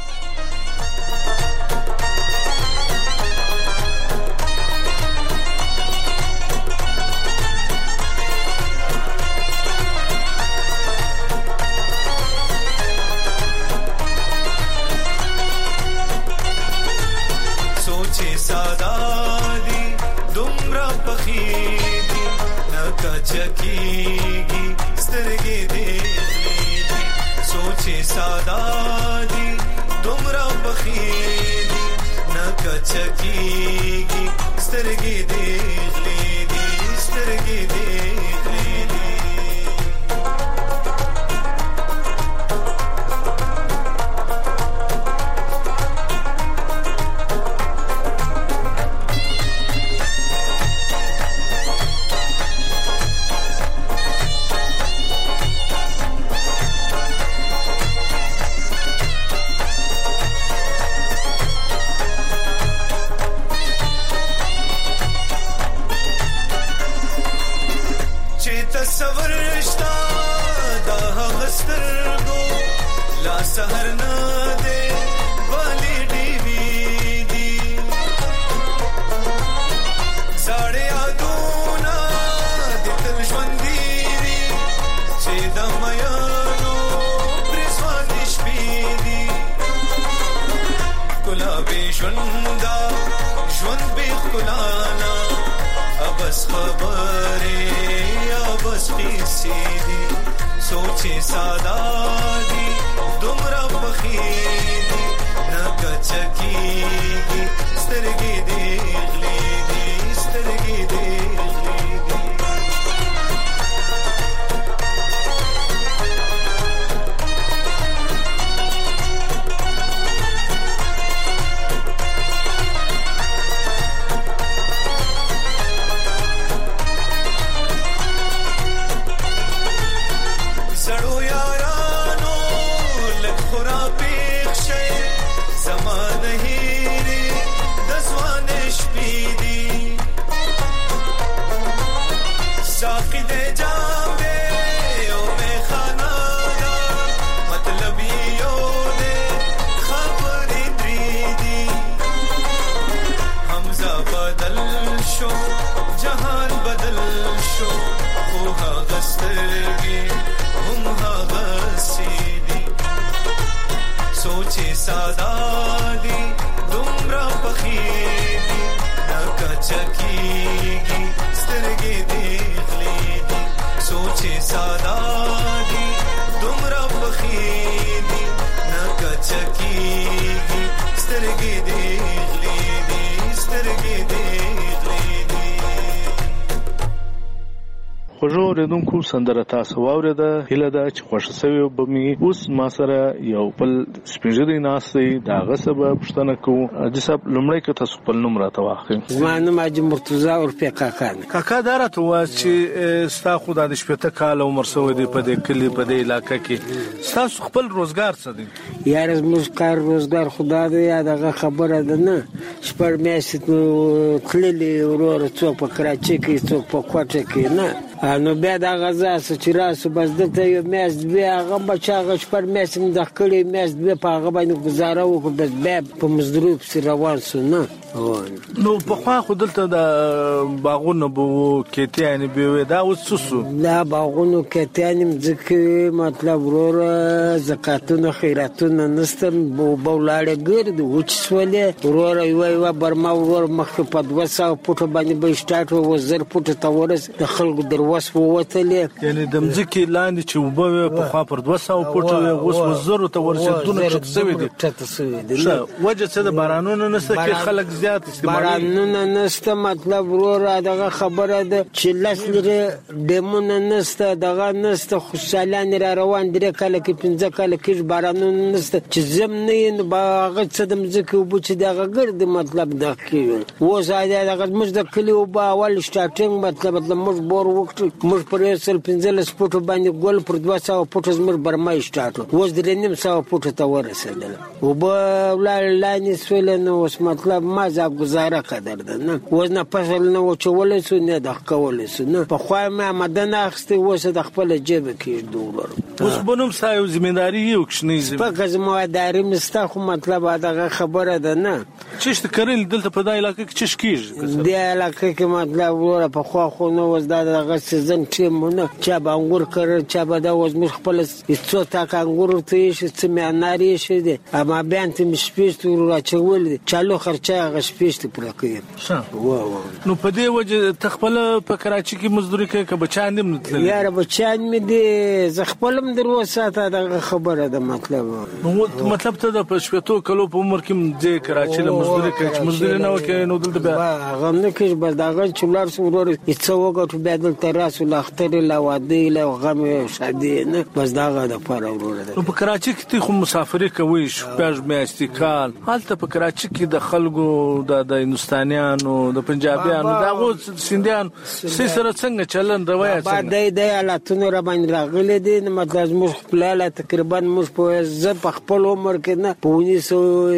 Speaker 21: خوږو ریدونکو سندره تاسو واورېده هله دا چې خوښ شوی وبمي اوس ما سره یو بل سپیژری ناسي دا غسبه پښتنه کو د صاحب لمړی کې تاسو خپل نوم راته واخلئ.
Speaker 8: زما نوم حاجي مرتضی اورپی کاکا
Speaker 21: کاکا دا راته واس چې ستا خو د شپته کال عمر سوی دی په دې کلی په دې علاقې کې تاسو خپل روزګار څه دی؟
Speaker 8: یار موږ کار روزګار خدا دې یا دغه خبره ده نه شپږ میاشتې تللی ورور څوک په کراچۍ کې څوک په کوټه کې نه نو بیا دا غزا چې راسو بس دته یو میاشت بیا هغه بچا غش پر میاشت د کړي میاشت بیا په هغه باندې گزاره وکړ بس بیا په مزدوري په روان سو نه
Speaker 21: نو په خوا خودلته د باغونو بو کېتیان به دا وسوسو
Speaker 8: دا باغونو کېتیان ځکه مطلب ورور زکاتونه خیراتونه نستم بو بولاړه ګرد وچسولې ورور یو یو برما ورور مخ په دوه ساعت پټ باندې به سٹارټ وزر پټ تورس د خلکو در وس ووتلې
Speaker 21: یعنی د مځکې لاندې چې وبوي په خوا پر دوه ساعت پټ وس وزر ته ورسېدونه چې سوي دي
Speaker 8: ټته سوي دي
Speaker 21: وجه څه د بارانونو نسته کې خلک زیات استعمال
Speaker 8: بارانونه نسته مطلب ورور دغه خبره ده چې لاس لري دمونه نسته دغه نسته خوشالان را روان دي کله کې پنځه کله کې بارانونه نسته چې زمنه باغ څه د مځکې وبو چې دغه ګرد مطلب ده کې و زاده دغه مجد کلی او با اول سٹارټینګ مطلب د مج بور وخت سټارټ موږ پر سل پنځلس فوټو باندې ګول پر دوه سوه فوټو زموږ برمای سټارټ اوس درې نیم سوه فوټو ته ورسېدل او به ولاړ لاندې سویل نو اوس مطلب ما ځا گزاره قدر ده نه اوس نه فصل نه وچولی سو نه دغه کولی سو نه پخوا مې آمدنه اخیستې اوس د خپله جیبه کې ډولر
Speaker 21: اوس به نوم ستا یو زمینداري یو کوچنۍ
Speaker 8: سپکه زمینداري مې ستا خو مطلب دغه خبره ده نه
Speaker 21: چشت کرل دلته په دې علاقه کې چش کیږي
Speaker 8: دې علاقه کې مطلب وروره پخوا خو نو اوس دا دغه سیزن ټیم نه چا به انګور کرل چا به دا اوس موږ خپله څو تاکه انګور ورته ایښي څه مې انار ایښي دي اما بیان ته مې شپېشت ور اچول دي چالو خرچه هغه شپېشت پوره کوي
Speaker 21: نو په دې وجه ته خپله په کراچي کې مزدوري کوې که بچیان دې هم نه تللي
Speaker 8: یاره بچیان مې دي زه خپل هم در وساته دغه خبره ده مطلب
Speaker 21: مطلب ته د په شپېتو کلو په عمر کې هم ځې کراچي له مزدوري کوې چې مزدوري نه وکړې نو دلته بیا
Speaker 8: هغه هم نه کېږي بس د هغه چې ولاړ شو ورور څه وګټو بیا دلته راسو له اخترې له وادۍ له غم شادي نه بس د هغه دپاره وروره ده
Speaker 21: نو په کراچي کې تی خو مسافري کوئ شپږ میاشتې کال هلته په کراچي کې د خلکو د هندوستانیانو د پنجابیانو د هغو سیندیانو ستاسې سره څنګه چلن رویه څنګه
Speaker 8: دی دی حالتونه راباندې راغلي دي مطلب زموږ خپلاله تقریبا موږ په زه په خپل عمر کې نه په اونیس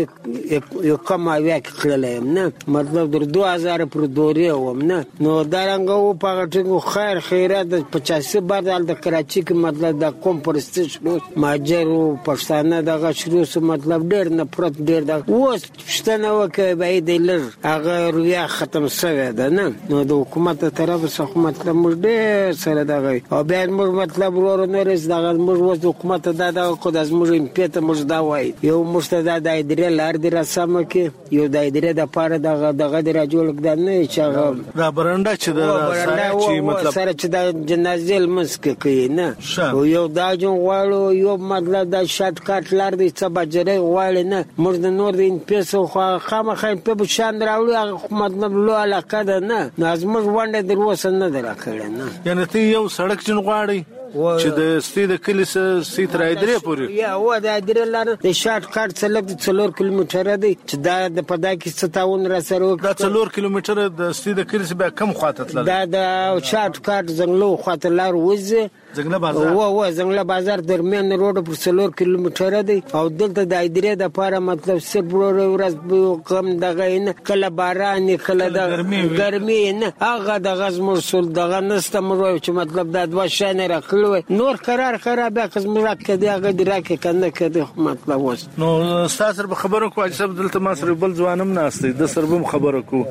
Speaker 8: سوه یو کم اویا کې تللی یم نه مطلب در دوه هزاره پر دورې وم نه نو دارنګه و په هغه ټکو خیر خیرات د پچاسي بعد هلته کراچي کې مطلب د قوم پرستي شروع مهاجر و پښتانه دغه شروع سو مطلب ډېر نفرت ډېر د اوس پوښتنه وکړه باید دی لږ هغه رویه ختم شوې ده نه نو د حکومت له طرفه څخه مطلب موږ ډېر سره دغه او بیا موږ مطلب ورور نه رس دغه موږ اوس د حکومت دا دغه خو د زموږ امپی ته موږ دا وایي یو موږ ته دا د ادارې لار دې راسمه کړي یو د ادارې دپاره دغه دغه دې راجوړ کړه نه چې هغه
Speaker 21: دا برنډه چې د چې مطلب
Speaker 8: سره چې د جنازې لمونځ کوي نه او یو دا جون غواړو یو مطلب دا شارټ کټ لار دی څه بجرۍ غواړي نه موږ د نور د امپی څخه خو خامخا امپی به شان راوړي هغه مطلب لو علاقه ده نه نو زموږ ونډه در اوسه نه ده راکړې نه
Speaker 21: یعنې ته یو سړک جن غواړئ چې د ستې د کلي څخه تر ادارې پورې
Speaker 8: یا هو د ادارې لاره د شارټ کټ څلور د څلور کیلومتره دی چې دا د په دا کې څه تاون را سره وکړي
Speaker 21: دا څلور کیلومتره د ستې د کلي څخه بیا کم خواته تللی
Speaker 8: دا د شارټ کټ زنګلو خواته لار وځي
Speaker 21: زنګله بازار
Speaker 8: و و زنګله بازار درمیان روډ پر څلور کیلومتره دی او دلته د ادارې دپاره مطلب صرف ورځ کم دغه نه کله باران کله د ګرمي نه هغه دغه زموږ سول دغه نسته موږ چې مطلب دا دوه شانې راکړي نور قرار قرار بیا قسم راکړي هغه دی راکړي کنه کړي مطلب وس
Speaker 21: نو تاسو سره خبرو کوه چې دلته ما سره بل ځوانم ناشته د سره به خبرو کو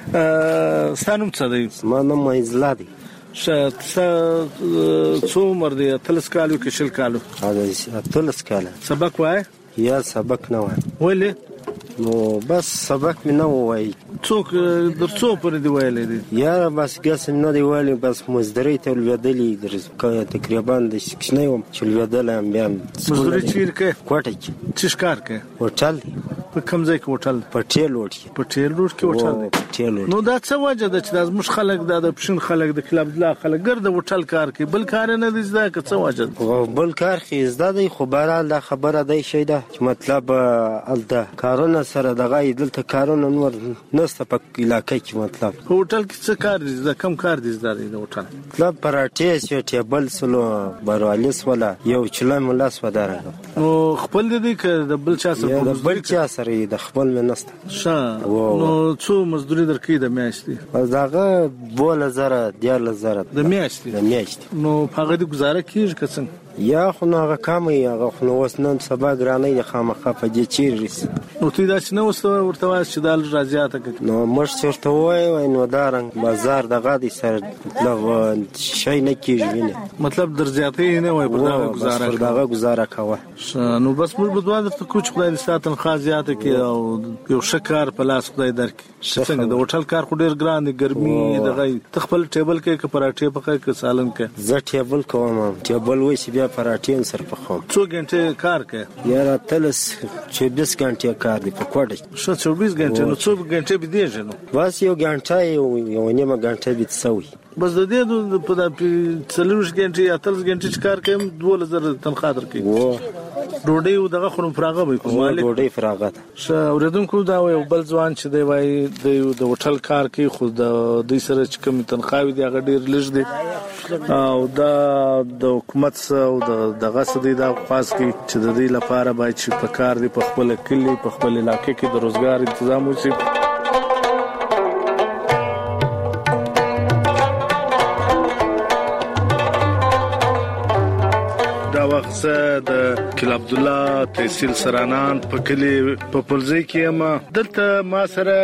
Speaker 21: ستانم څه دی
Speaker 6: ما نوم ایزلا دی
Speaker 21: شت څو عمر دی تلس کالو کې شل کالو
Speaker 6: تلس کاله
Speaker 21: سبق وای
Speaker 6: یا سبق نه وای
Speaker 21: ولې
Speaker 6: نو بس سبق مې نه وای
Speaker 21: څوک در څو پر دی ویلې دي
Speaker 6: یا بس ګس نه دی ویلې بس مزدوري ته ولودلې در تقریبا د شنه یم چې ولودلم بیا
Speaker 21: مزدوري چیر کې
Speaker 6: کوټه کې
Speaker 21: چې ښکار کې
Speaker 6: هوټل
Speaker 21: په کوم ځای کې هوټل
Speaker 6: پټیل روډ کې
Speaker 21: پټیل روډ کې هوټل
Speaker 6: پټیل روډ
Speaker 21: نو دا څه وجه ده چې د موږ خلک د پښین خلک د کلب لا خلک ګرد هوټل کار کوي بل کار نه دي زده که څه وجه
Speaker 6: بل کار خې زده دی خو بهرحال دا خبره دی شي ده چې مطلب الته کارونه سره دغه دلته کارونه نور نسته په علاقه کې مطلب
Speaker 21: هوټل کې څه کار دي زده کم کار دي زده د هوټل
Speaker 6: مطلب پراټې چې ټیبل سلو بروالیس ولا یو چلای ملاس وداره
Speaker 21: نو خپل دي که د بل چا سره
Speaker 6: د بل چا سره د خپل منسته
Speaker 21: ښه نو څو مزدوري درکې د میاشتې
Speaker 6: دغه بوله زره دیارله زره
Speaker 21: د میاشتې
Speaker 6: د میاشتې
Speaker 21: نو په هغه دې ګزاره کېږي که څنګه
Speaker 6: یا خو نو هغه کم وي هغه خو نو اوس نن سبا ګرانۍ د خامخا په دې چیرې رسي
Speaker 21: نو ته دا چې نه اوس ورته وایاست چې دا لږ رازیاته کړي
Speaker 6: نو موږ چې ورته ووایو نو دا رنګ بازار دغه دی سره مطلب شی نه کېږي وینې
Speaker 21: مطلب در زیاتې نه وایي پر دغه ګزاره
Speaker 6: پر دغه ګزاره کوه
Speaker 21: نو بس موږ به دعا درته کوو چې خدای دې ستا تنخوا زیاته کړي او یو ښه کار په لاس خدای درکړي څنګه د هوټل کار خو ډېر ګران دی ګرمي دغه ته خپل ټیبل کې که پراټې پخوې که سالن کې
Speaker 6: زه ټیبل کوم ټیبل وایي چې بیا پراټې سره پخوم
Speaker 21: څو غنټې کار کوې
Speaker 6: یاره تلس چوبیس غنټې کار دی په کوټه
Speaker 21: ښه چوبیس غنټې نو څو غنټې بېدېږي نو
Speaker 6: بس یو غنټه یو نیمه غنټه بېد سوی
Speaker 21: بس د دې په څلوېښت غنټې یا اتلس غنټې چې کار کوم دولس زره تنخوا درکوي
Speaker 22: ډوډۍ او دغه خورم فراغه وي کوم مالک
Speaker 6: ډوډۍ فراغه
Speaker 22: ش اوریدونکو دا یو بل ځوان چې دی وای د د هوټل کار کوي خو د دوی سره چې کوم تنخواوي دی هغه ډیر لږ دی او دا د حکومت او د دغه سدي دا خاص کی چې د دې لپاره باید چې په کار دی په خپل کلی په خپل علاقې کې د روزګار تنظیم وشي. د کله عبد الله تحصیل سرانان په کلی په پلځي کې ما دلته ما سره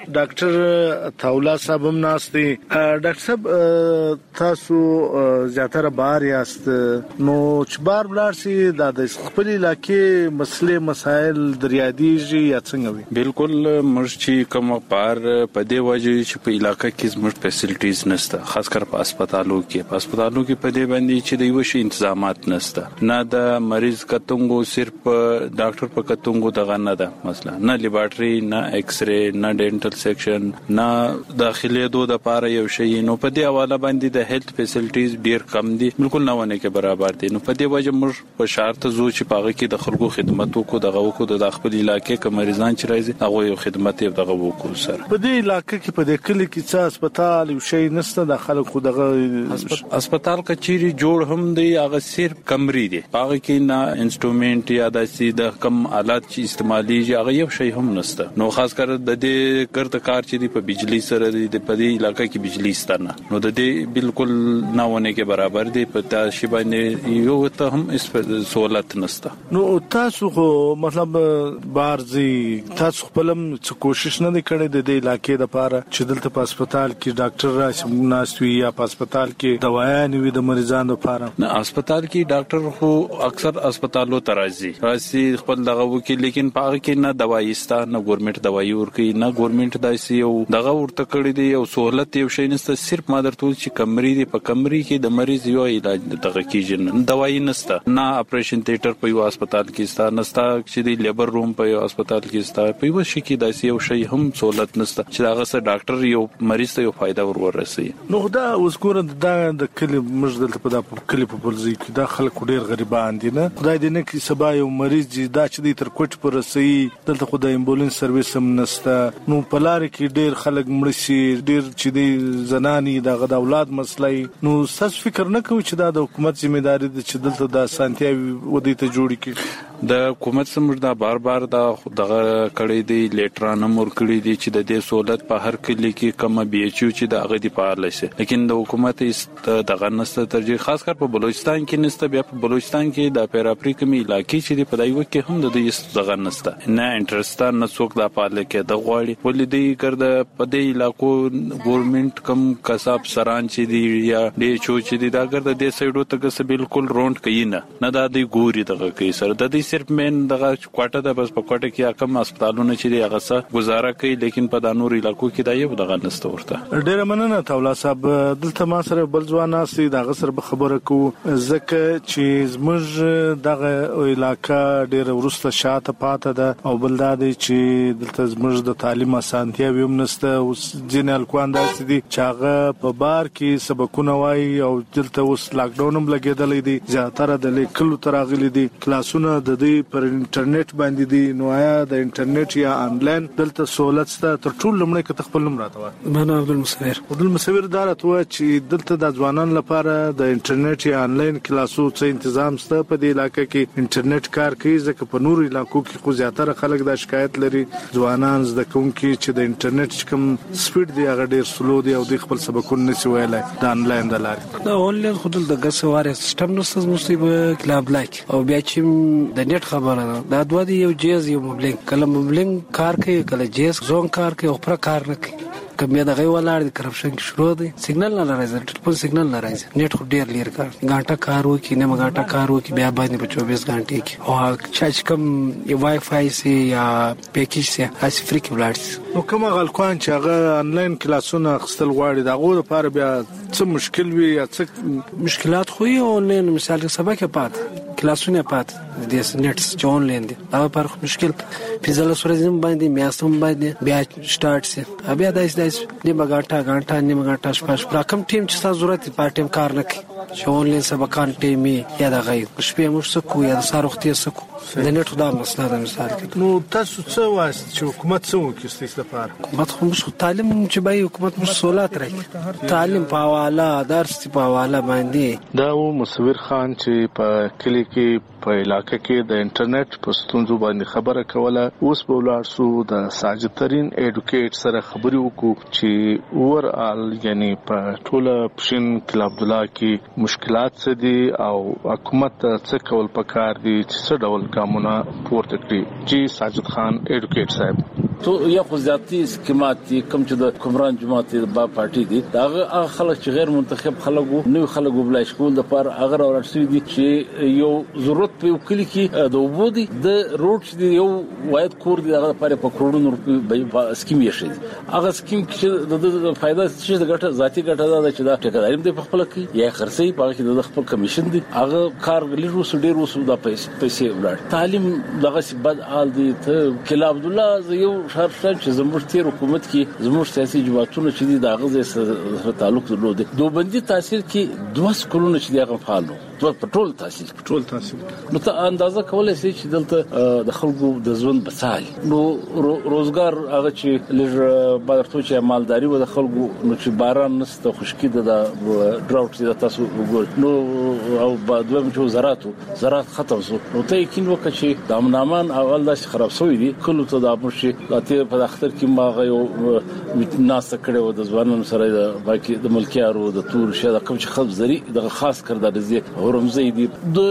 Speaker 22: ډاکټر تاولا صاحب هم ناشتي. ډاکټر صاحب تاسو زیاتره بار یاست نو چې بار بلار سي د خپل علاقې مسلې مسائل دریاديږي یا څنګه وي؟
Speaker 7: بالکل مرشي کوم بار په دی وجه چې په علاقې کې زموږ فیسیلیټیز نشته، خاص کر په هسپتالو کې په هسپتالو کې په دی باندې چې د یو شي تنظیمات نشته، نه د مریض کتونګو صرف ډاکټر په کتونګو دغه نه ده مثلا، نه لیبارټري نه ایکس ری نه ډینټل سیکشن نه داخلي دوه د پاره یو شی. نو په دې حواله باندې د هیلث فیسیلیټیز ډیر کم دي، بالکل نه ونه کې برابر دي. نو په دې وجه موږ په شرط زو چې پاغه کې د خلکو خدماتو کو دغه کو د خپل علاقې کې مریضان چې راځي هغه یو خدمت یو دغه وکړو سره.
Speaker 22: په دې علاقې کې په دې کلی کې څه هسپتال یو شی نشته، د خلکو دغه
Speaker 7: هسپتال کچيري جوړ هم دی، هغه صرف کمرې دي، هغه کې نه انسټرومنت یا د سیده کم آلات چې استعماليږي هغه یو شی هم نشته. نو خاص کر د دې ګرد کار چې دی په بجلی سره دی په دې علاقې کې بجلی ستنه، نو د دې بالکل نه ونه کې برابر دی، په تاسو باندې یو ته هم سہولت نشته.
Speaker 22: نو تاسو خو مطلب بارزي تاسو خپلم څه کوشش نه کړی د دې علاقې لپاره چې دلته په هسپتال کې ډاکټر راشي ناشوي یا په هسپتال کې دوايان وي د مریضانو لپاره؟
Speaker 7: نه، هسپتال کې ډاکټر خو اکثر هسپتالو ترازي راسي خپل دغه وکي، لیکن پاره کې نه دوايي ستا نه ګورنمنت دوايي ورکي نه ګورنمنت داسي یو دغه ورته کړی دی، یو سہولت یو شي نشته. صرف ما درته چې کمرې دی، په کمرې کې د مریض یو علاج دغه کیږي، دوايي نشته، نه اپریشن تھیټر په یو هسپتال کې ستا نشته، چې دی لیبر روم په یو هسپتال کې ستا په یو شي کې داسي یو شي هم سہولت نشته چې هغه سره ډاکټر یو مریض ته یو فائدہ ورورسي.
Speaker 22: نو دا اوس ګوره دا د کلی مجدل په د کلی په پلځي کې دا خلک ډیر غریبان دي، نه خدای دې نه کې سبا یو مریض دا چې د تر کوټ پر رسي دلته خو د امبولانس سرویس هم نشته. نو په لار کې ډیر خلک مړ شي، ډیر چې د زناني د غد اولاد مسلې. نو تاسو فکر نه کوئ چې دا د حکومت ځمېداري ده چې دلته د سانتیاوي ودی ته جوړ کړي؟
Speaker 7: د حکومت سمجھ دا بار بار دا دغه کړی دی لیټران مور کړی دی چې د دې سہولت په هر کلی کې کم بي ایچ یو چې د هغه دی پاله شي، لیکن د حکومت دغه نسته ترجیح خاص کر په بلوچستان کې نسته. بیا په بلوچستان کې د پیراپری کمی علاقې چې دی په دایو کې هم د دې دغه نسته، نه انټرسټ نه څوک د پاله کې د غواړي ولې دی ګرځ په دې علاقو ګورنمنت کم کسب سران چې دی یا دې چو چې دی دا ګرځ د سایډو ته بالکل روند کوي نه نه دا دی ګوري دغه کې سره د دې صرف مین دغه کوټه د بس په کوټه کې کم هسپتالونه چې دی هغه سره گزاره کوي، لیکن په د نور علاقو کې دا یو دغه نسته ورته.
Speaker 22: ډیر مننه تولا صاحب. دلته ما سره بل ځوان ناسي دغه سره خبره کو زکه چې زموږ دغه علاقې ډیر ورسته شاته پاته ده او بل دا دی چې دلته زموږ د تعلیم اسانتیا هم نشته. اوس ځین الکوان داسې دي چې هغه په بار کې سبقونه وایي او دلته اوس لاک ډاون هم لګیدلې دي، زیاتره د لیکلو تراغلي دي، کلاسونه د دې پر انټرنیټ باندې دي. نو آیا د انټرنیټ یا انلاین دلته سہولت ست تر ټول لمړی کې خپل نوم راته؟
Speaker 8: منو عبد المصور.
Speaker 22: عبد المصور دا راته چې دلته د ځوانانو لپاره د انټرنیټ یا انلاین کلاسو څه تنظیم ست په دې علاقې کې انټرنیټ کار کوي؟ ځکه په نور علاقو کې خو زیاتره خلک دا شکایت لري ځوانان زده کوونکي چې د انټرنیټ کوم سپیډ دی هغه ډیر سلو دی او د خپل سبقونه نشي ویلای د انلاین د لارې.
Speaker 8: دا اونلاین خو د غسواره سیستم نو ستاسو مصیبه کلاب لایک او بیا چې د نیټ خبره ده دا دوه دی یو جیز یو مبلنګ، کله مبلنګ کار کوي کله جیز زون کار کوي او پر کار نه کوي. کمه دغه ولاړ د کرپشن کې شروع دي، سیګنال نه راځي، ټلیفون سیګنال نه راځي، نیټ خو ډیر لیر کار غاټه کار وکي نه غاټه کار وکي بیا باندې په چوبیس غنټې کې او چاچ کم یو وای فای سي یا پیکیج سي اس فری کې ولاړ.
Speaker 22: نو کومه غلقان چې هغه انلاین کلاسونه خپل غواړي دغه لپاره بیا څه مشکل وي یا څه
Speaker 8: مشکلات خو یې اونلاین مثال سبق کې پات کلاسونه پات د نت چې اونلاین دي دا پر مشکل فیزل سورزم باندې میاستم باندې بیا سٹارټ سي بیا دایس دایس نیمه غاټه غاټه نیمه غاټه شپه شپه کوم ټیم چې تاسو ضرورت پارت ټیم کار نه کوي
Speaker 9: چې اونلاین سبقان ټیمي یا د غي شپې موږ سکو یا د ساروختي سکو د نت خدای مسله د مثال کې.
Speaker 22: نو تاسو څه واسط چې حکومت څه وکړي ستاسو لپاره؟
Speaker 9: حکومت خو موږ تعلیم چې به حکومت موږ سہولت راکړي، تعلیم په حواله درس په حواله باندې.
Speaker 21: دا و مصور خان چې په کلی کې په علاقې کې د انټرنیټ په ستونزو باندې خبره کوله. اوس په ولاړ سو د ساجد ترين ایډوکیټ سره خبري وکړو چې اور ال یعنی په ټوله پښین کله عبد الله کې مشکلات څه دي او حکومت څه کول پکار دي چې څه ډول ګامونه پورته کړي. جی ساجد خان ایډوکیټ صاحب
Speaker 10: تو یا خو زیاتی سکمات کم چې د کومران جماعت د با پارټي دي داغه خلک چې غیر منتخب خلکو نو خلکو بلای شکول د پر اگر اورسوي دي چې یو ضرورت په کلی کې د وبودي د روډ چې یو وایت کور دی هغه لپاره په کروڑونو روپیه سکیم یې شي. هغه سکیم چې د فائدہ چې د ګټه ذاتی ګټه ده چې دا ټیکداریم د خپل کې یا خرڅي په کې د خپل کمیشن دي هغه کار لیرو سډیر وسو د پیسې پیسې ولر تعلیم دغه سی بد آل دي ته کله عبد الله یو شهر چې زموږ تیر حکومت کې زموږ سیاسي جماعتونو چې دي د غزې سره تعلق درلود. دوبندي تحصیل کې دوه سکولونه چې دغه فعال وو دوه پټرول تحصیل پټرول تحصیل نو ته اندازه کولای شي چې دلته د خلکو د ژوند بسال نو روزګار هغه چې لږ بارتو چې مالداري و د خلکو نو چې باران نسته خشکی د ډراوټ چې تاسو وګور نو او بعدوم چې زراعت زراعت ختم شو نو ته یقین وکړه چې د امنامان اول داسې خراب شوی دي کله ته د مرشي لاته په اختر کې ما غيو ناس کړه و د ځوانانو سره د باقي د ملکیارو د تور شه د کوم چې خپل زری د خاص کړه د زی ورمزي دي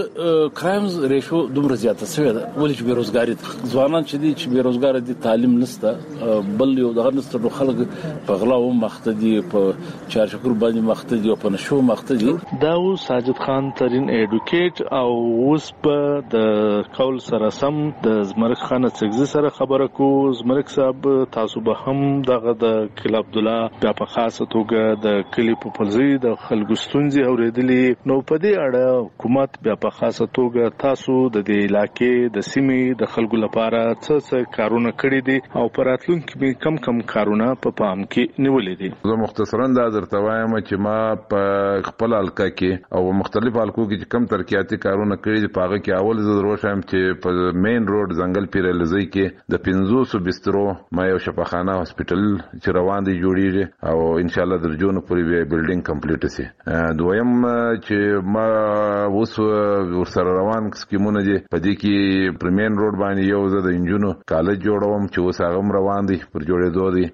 Speaker 10: د کرایمز ریشو دومره زیاته شوی ده ولې چې بیروزګاری ځوانان چې دي چې بیروزګار دي تعلیم نسته بل یو دغه نسته نو خلک په غلا او مختدي په چارشکر باندې مختدي او په نشو مختدي.
Speaker 21: دا و ساجد خان ترين ایډوکیټ او اوس په د قول سره سم د زمرک خان څخه سره خبره کو. زمرک صاحب تاسو به هم دغه د کله عبد الله بیا په خاصه توګه د کلی په پلزي د خلکو ستونزې اوریدلې نو په دې اړه حکومت بیا په خاصه توګه تاسو د دې علاقې د سیمې د خلکو لپاره څه څه کارونه کړی دي او پراتلونکو کې کم کم کارونه په پام کې نیولې دي؟
Speaker 12: زه مختصرا دا درته وایم چې ما په خپل حلقه کې او مختلف حلقو کې کم ترقیاتي کارونه کړی دي. پاغه کې اول زه دروښم چې په مین روډ ځنګل پیرلزی کې د پنځه سوه بسترو ما یو شفاخانه هسپټل چې روان دي جوړیږي او ان شاء الله درجونو پورې به بلډینګ کمپلیټ شي. دویم چې ما اوس ورسره روان سکیمونه دي په دې کې پرمین روډ باندې یو زه د انجونو کالج جوړوم چې اوس هغه روان دي پر جوړېدو دي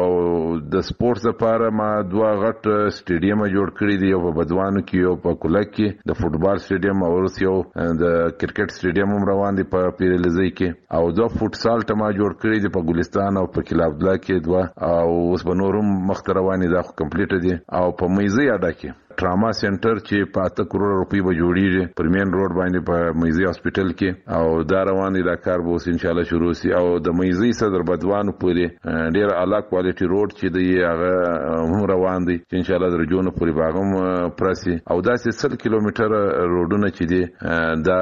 Speaker 12: او د سپورتس لپاره ما دوه غټ سټیډیم جوړ کړی دي یو په بدوانو کې یو په کولک کې د فوټبال سټیډیم او یو د کرکټ سټیډیم هم روان دي په پیرلزی کې او دوه فوټسال ټما جوړ کړی دي په ګلستان او په کله عبد الله کې دوه او اوس په نورم مخ رواني دا کمپلیټ دي او په میزي اډه کې ټراما سنټر چې په اته کروڑ روپۍ به جوړیږي پرمین روډ باندې په میزي هسپټل کې او دا روان دي دا کار به ان شاء الله شروع شي او د میزي صدر بدوانو پورې ډیر اعلی کوالټي روډ چې دی هغه هم روان دي چې ان شاء الله درجونو پورې باغم پرسي او دا سل کیلومتر روډونه چې دي دا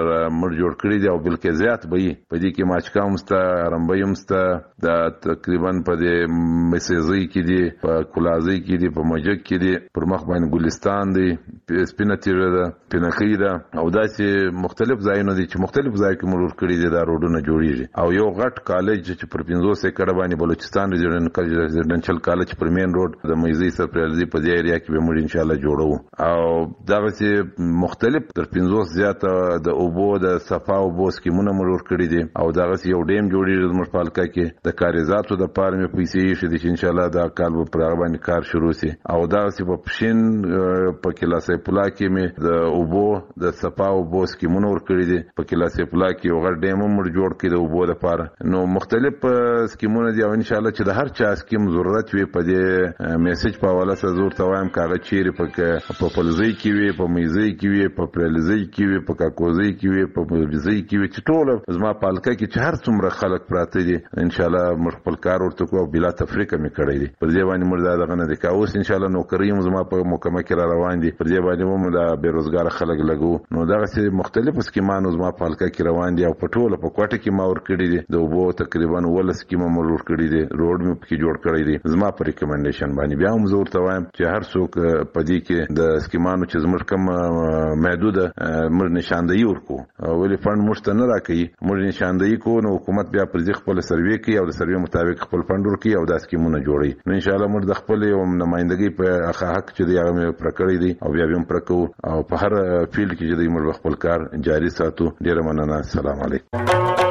Speaker 12: مر جوړ کړی دي او بلکې زیات به په دې کې ماچکام ستا رمبیم ستا دا تقریبا په دې مسیزي کې دي په کلازي کې دي په مجک کې دي پر مخ باندې ګلستان دی سپینه تیره ده پنخی ده او داسې مختلف ځایونه دي چې مختلف ځای کې مرور کړي دي دا روډونه جوړیږي او یو غټ کالج چې پر پنځوس ایکړه باندې بلوچستان ریزیډنشل کالج پر مین روډ د میزي سرپرایزي په دې ایریا کې به موږ ان شاء الله جوړو او دا چې مختلف تر پنځوس زیاته د اوبو د صفا اوبو سکیمونه مرور کړي دي او دا یو ډیم جوړیږي د مشپالکا کې د کاریزاتو د پاره مې پیسې شي چې ان شاء الله دا کال به پر باندې کار شروع شي او دا چې په پښین په کلاسه پلا کې مې د اوبو د صفا اوبو سکیمونه ور کړی دي په کلاسه پلا کې یو غړ ډیم مر جوړ کړي د اوبو لپاره نو مختلف سکیمونه دي او ان شاء الله چې د هر چا سکیم ضرورت وي په دې میسج په حواله سره زور توایم کاغذ چیرې په په پلزي کې وي په میزي کې وي په پرلزي کې وي په کاکوزي کې وي په بلزي کې وي چې ټول زما پالکه کې چې هر څومره خلک پراته دي ان شاء الله مر خپل کار ورته کو بلا تفریقه مې کړی دي پر دې باندې مر دا دغه نه دي کا اوس ان شاء الله نو کریم زما په مکمل محکمه کې را روان دي. پر دې باندې هم د بیروزګار خلک لګو نو دا سه مختلف سکیمانو زما په حلقه کې روان دي او په ټوله په کوټه کې ما ور کړی دي. د وبو تقریبا ول سکیم مور ور کړی دي، روډ مې پکې جوړ کړی دي. زما په ریکمنډیشن باندې بیا هم زور ته وایم چې هر څوک په دې کې د سکیمانو چې زموږ کوم محدود مر نشاندهي ورکو ولې فند مشته نه راکړي مر نشاندهي کو نو حکومت بیا پر دې خپل سروې کوي او د سروې مطابق خپل فند ورکړي او د سکیمونه جوړي. نو ان شاء الله موږ د خپل یو نمائندګي په حق چې دی هغه پر کړی دي او بیا هم پر کو او په هر فیلډ کې چې موږ خپل کار جاری ساتو. ډیره مننه. السلام علیکم.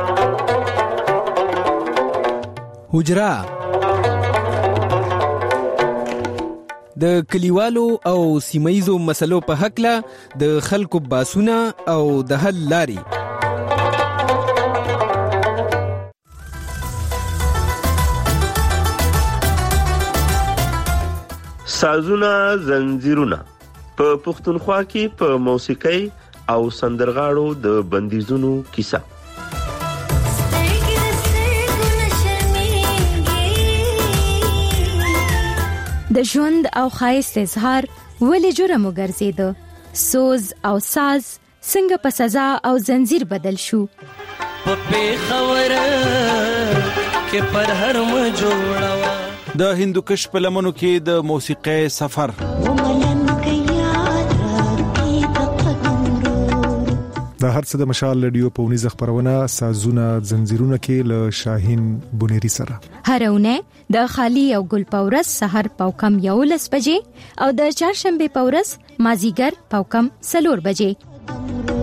Speaker 3: حجرا د کلیوالو او سیمایزو مسلو په حق له د خلکو باسونه او د حل لاري.
Speaker 5: سازونه زنجیرونه په پښتونخوا کې په موسیقي او سندرغاړو د بندیزونو کیسه.
Speaker 11: د ژوند او خایست اظهار ولې جرم وګرځیدو؟ سوز او ساز څنګه په سزا او زنجیر بدل شو؟ په خبره کې پر هر م جوړوا
Speaker 20: د هندوکش په لمنو کې د موسیقي سفر.
Speaker 17: د هر څه د مشال رادیو په ونیزه خبرونه سازونه زنجیرونه کې له شاهین بونيري سره
Speaker 11: هرونه د خالی او ګل پورس سحر پاوکم یولس بجې او د چهارشنبه پورس مازیګر پاوکم سلور بجې.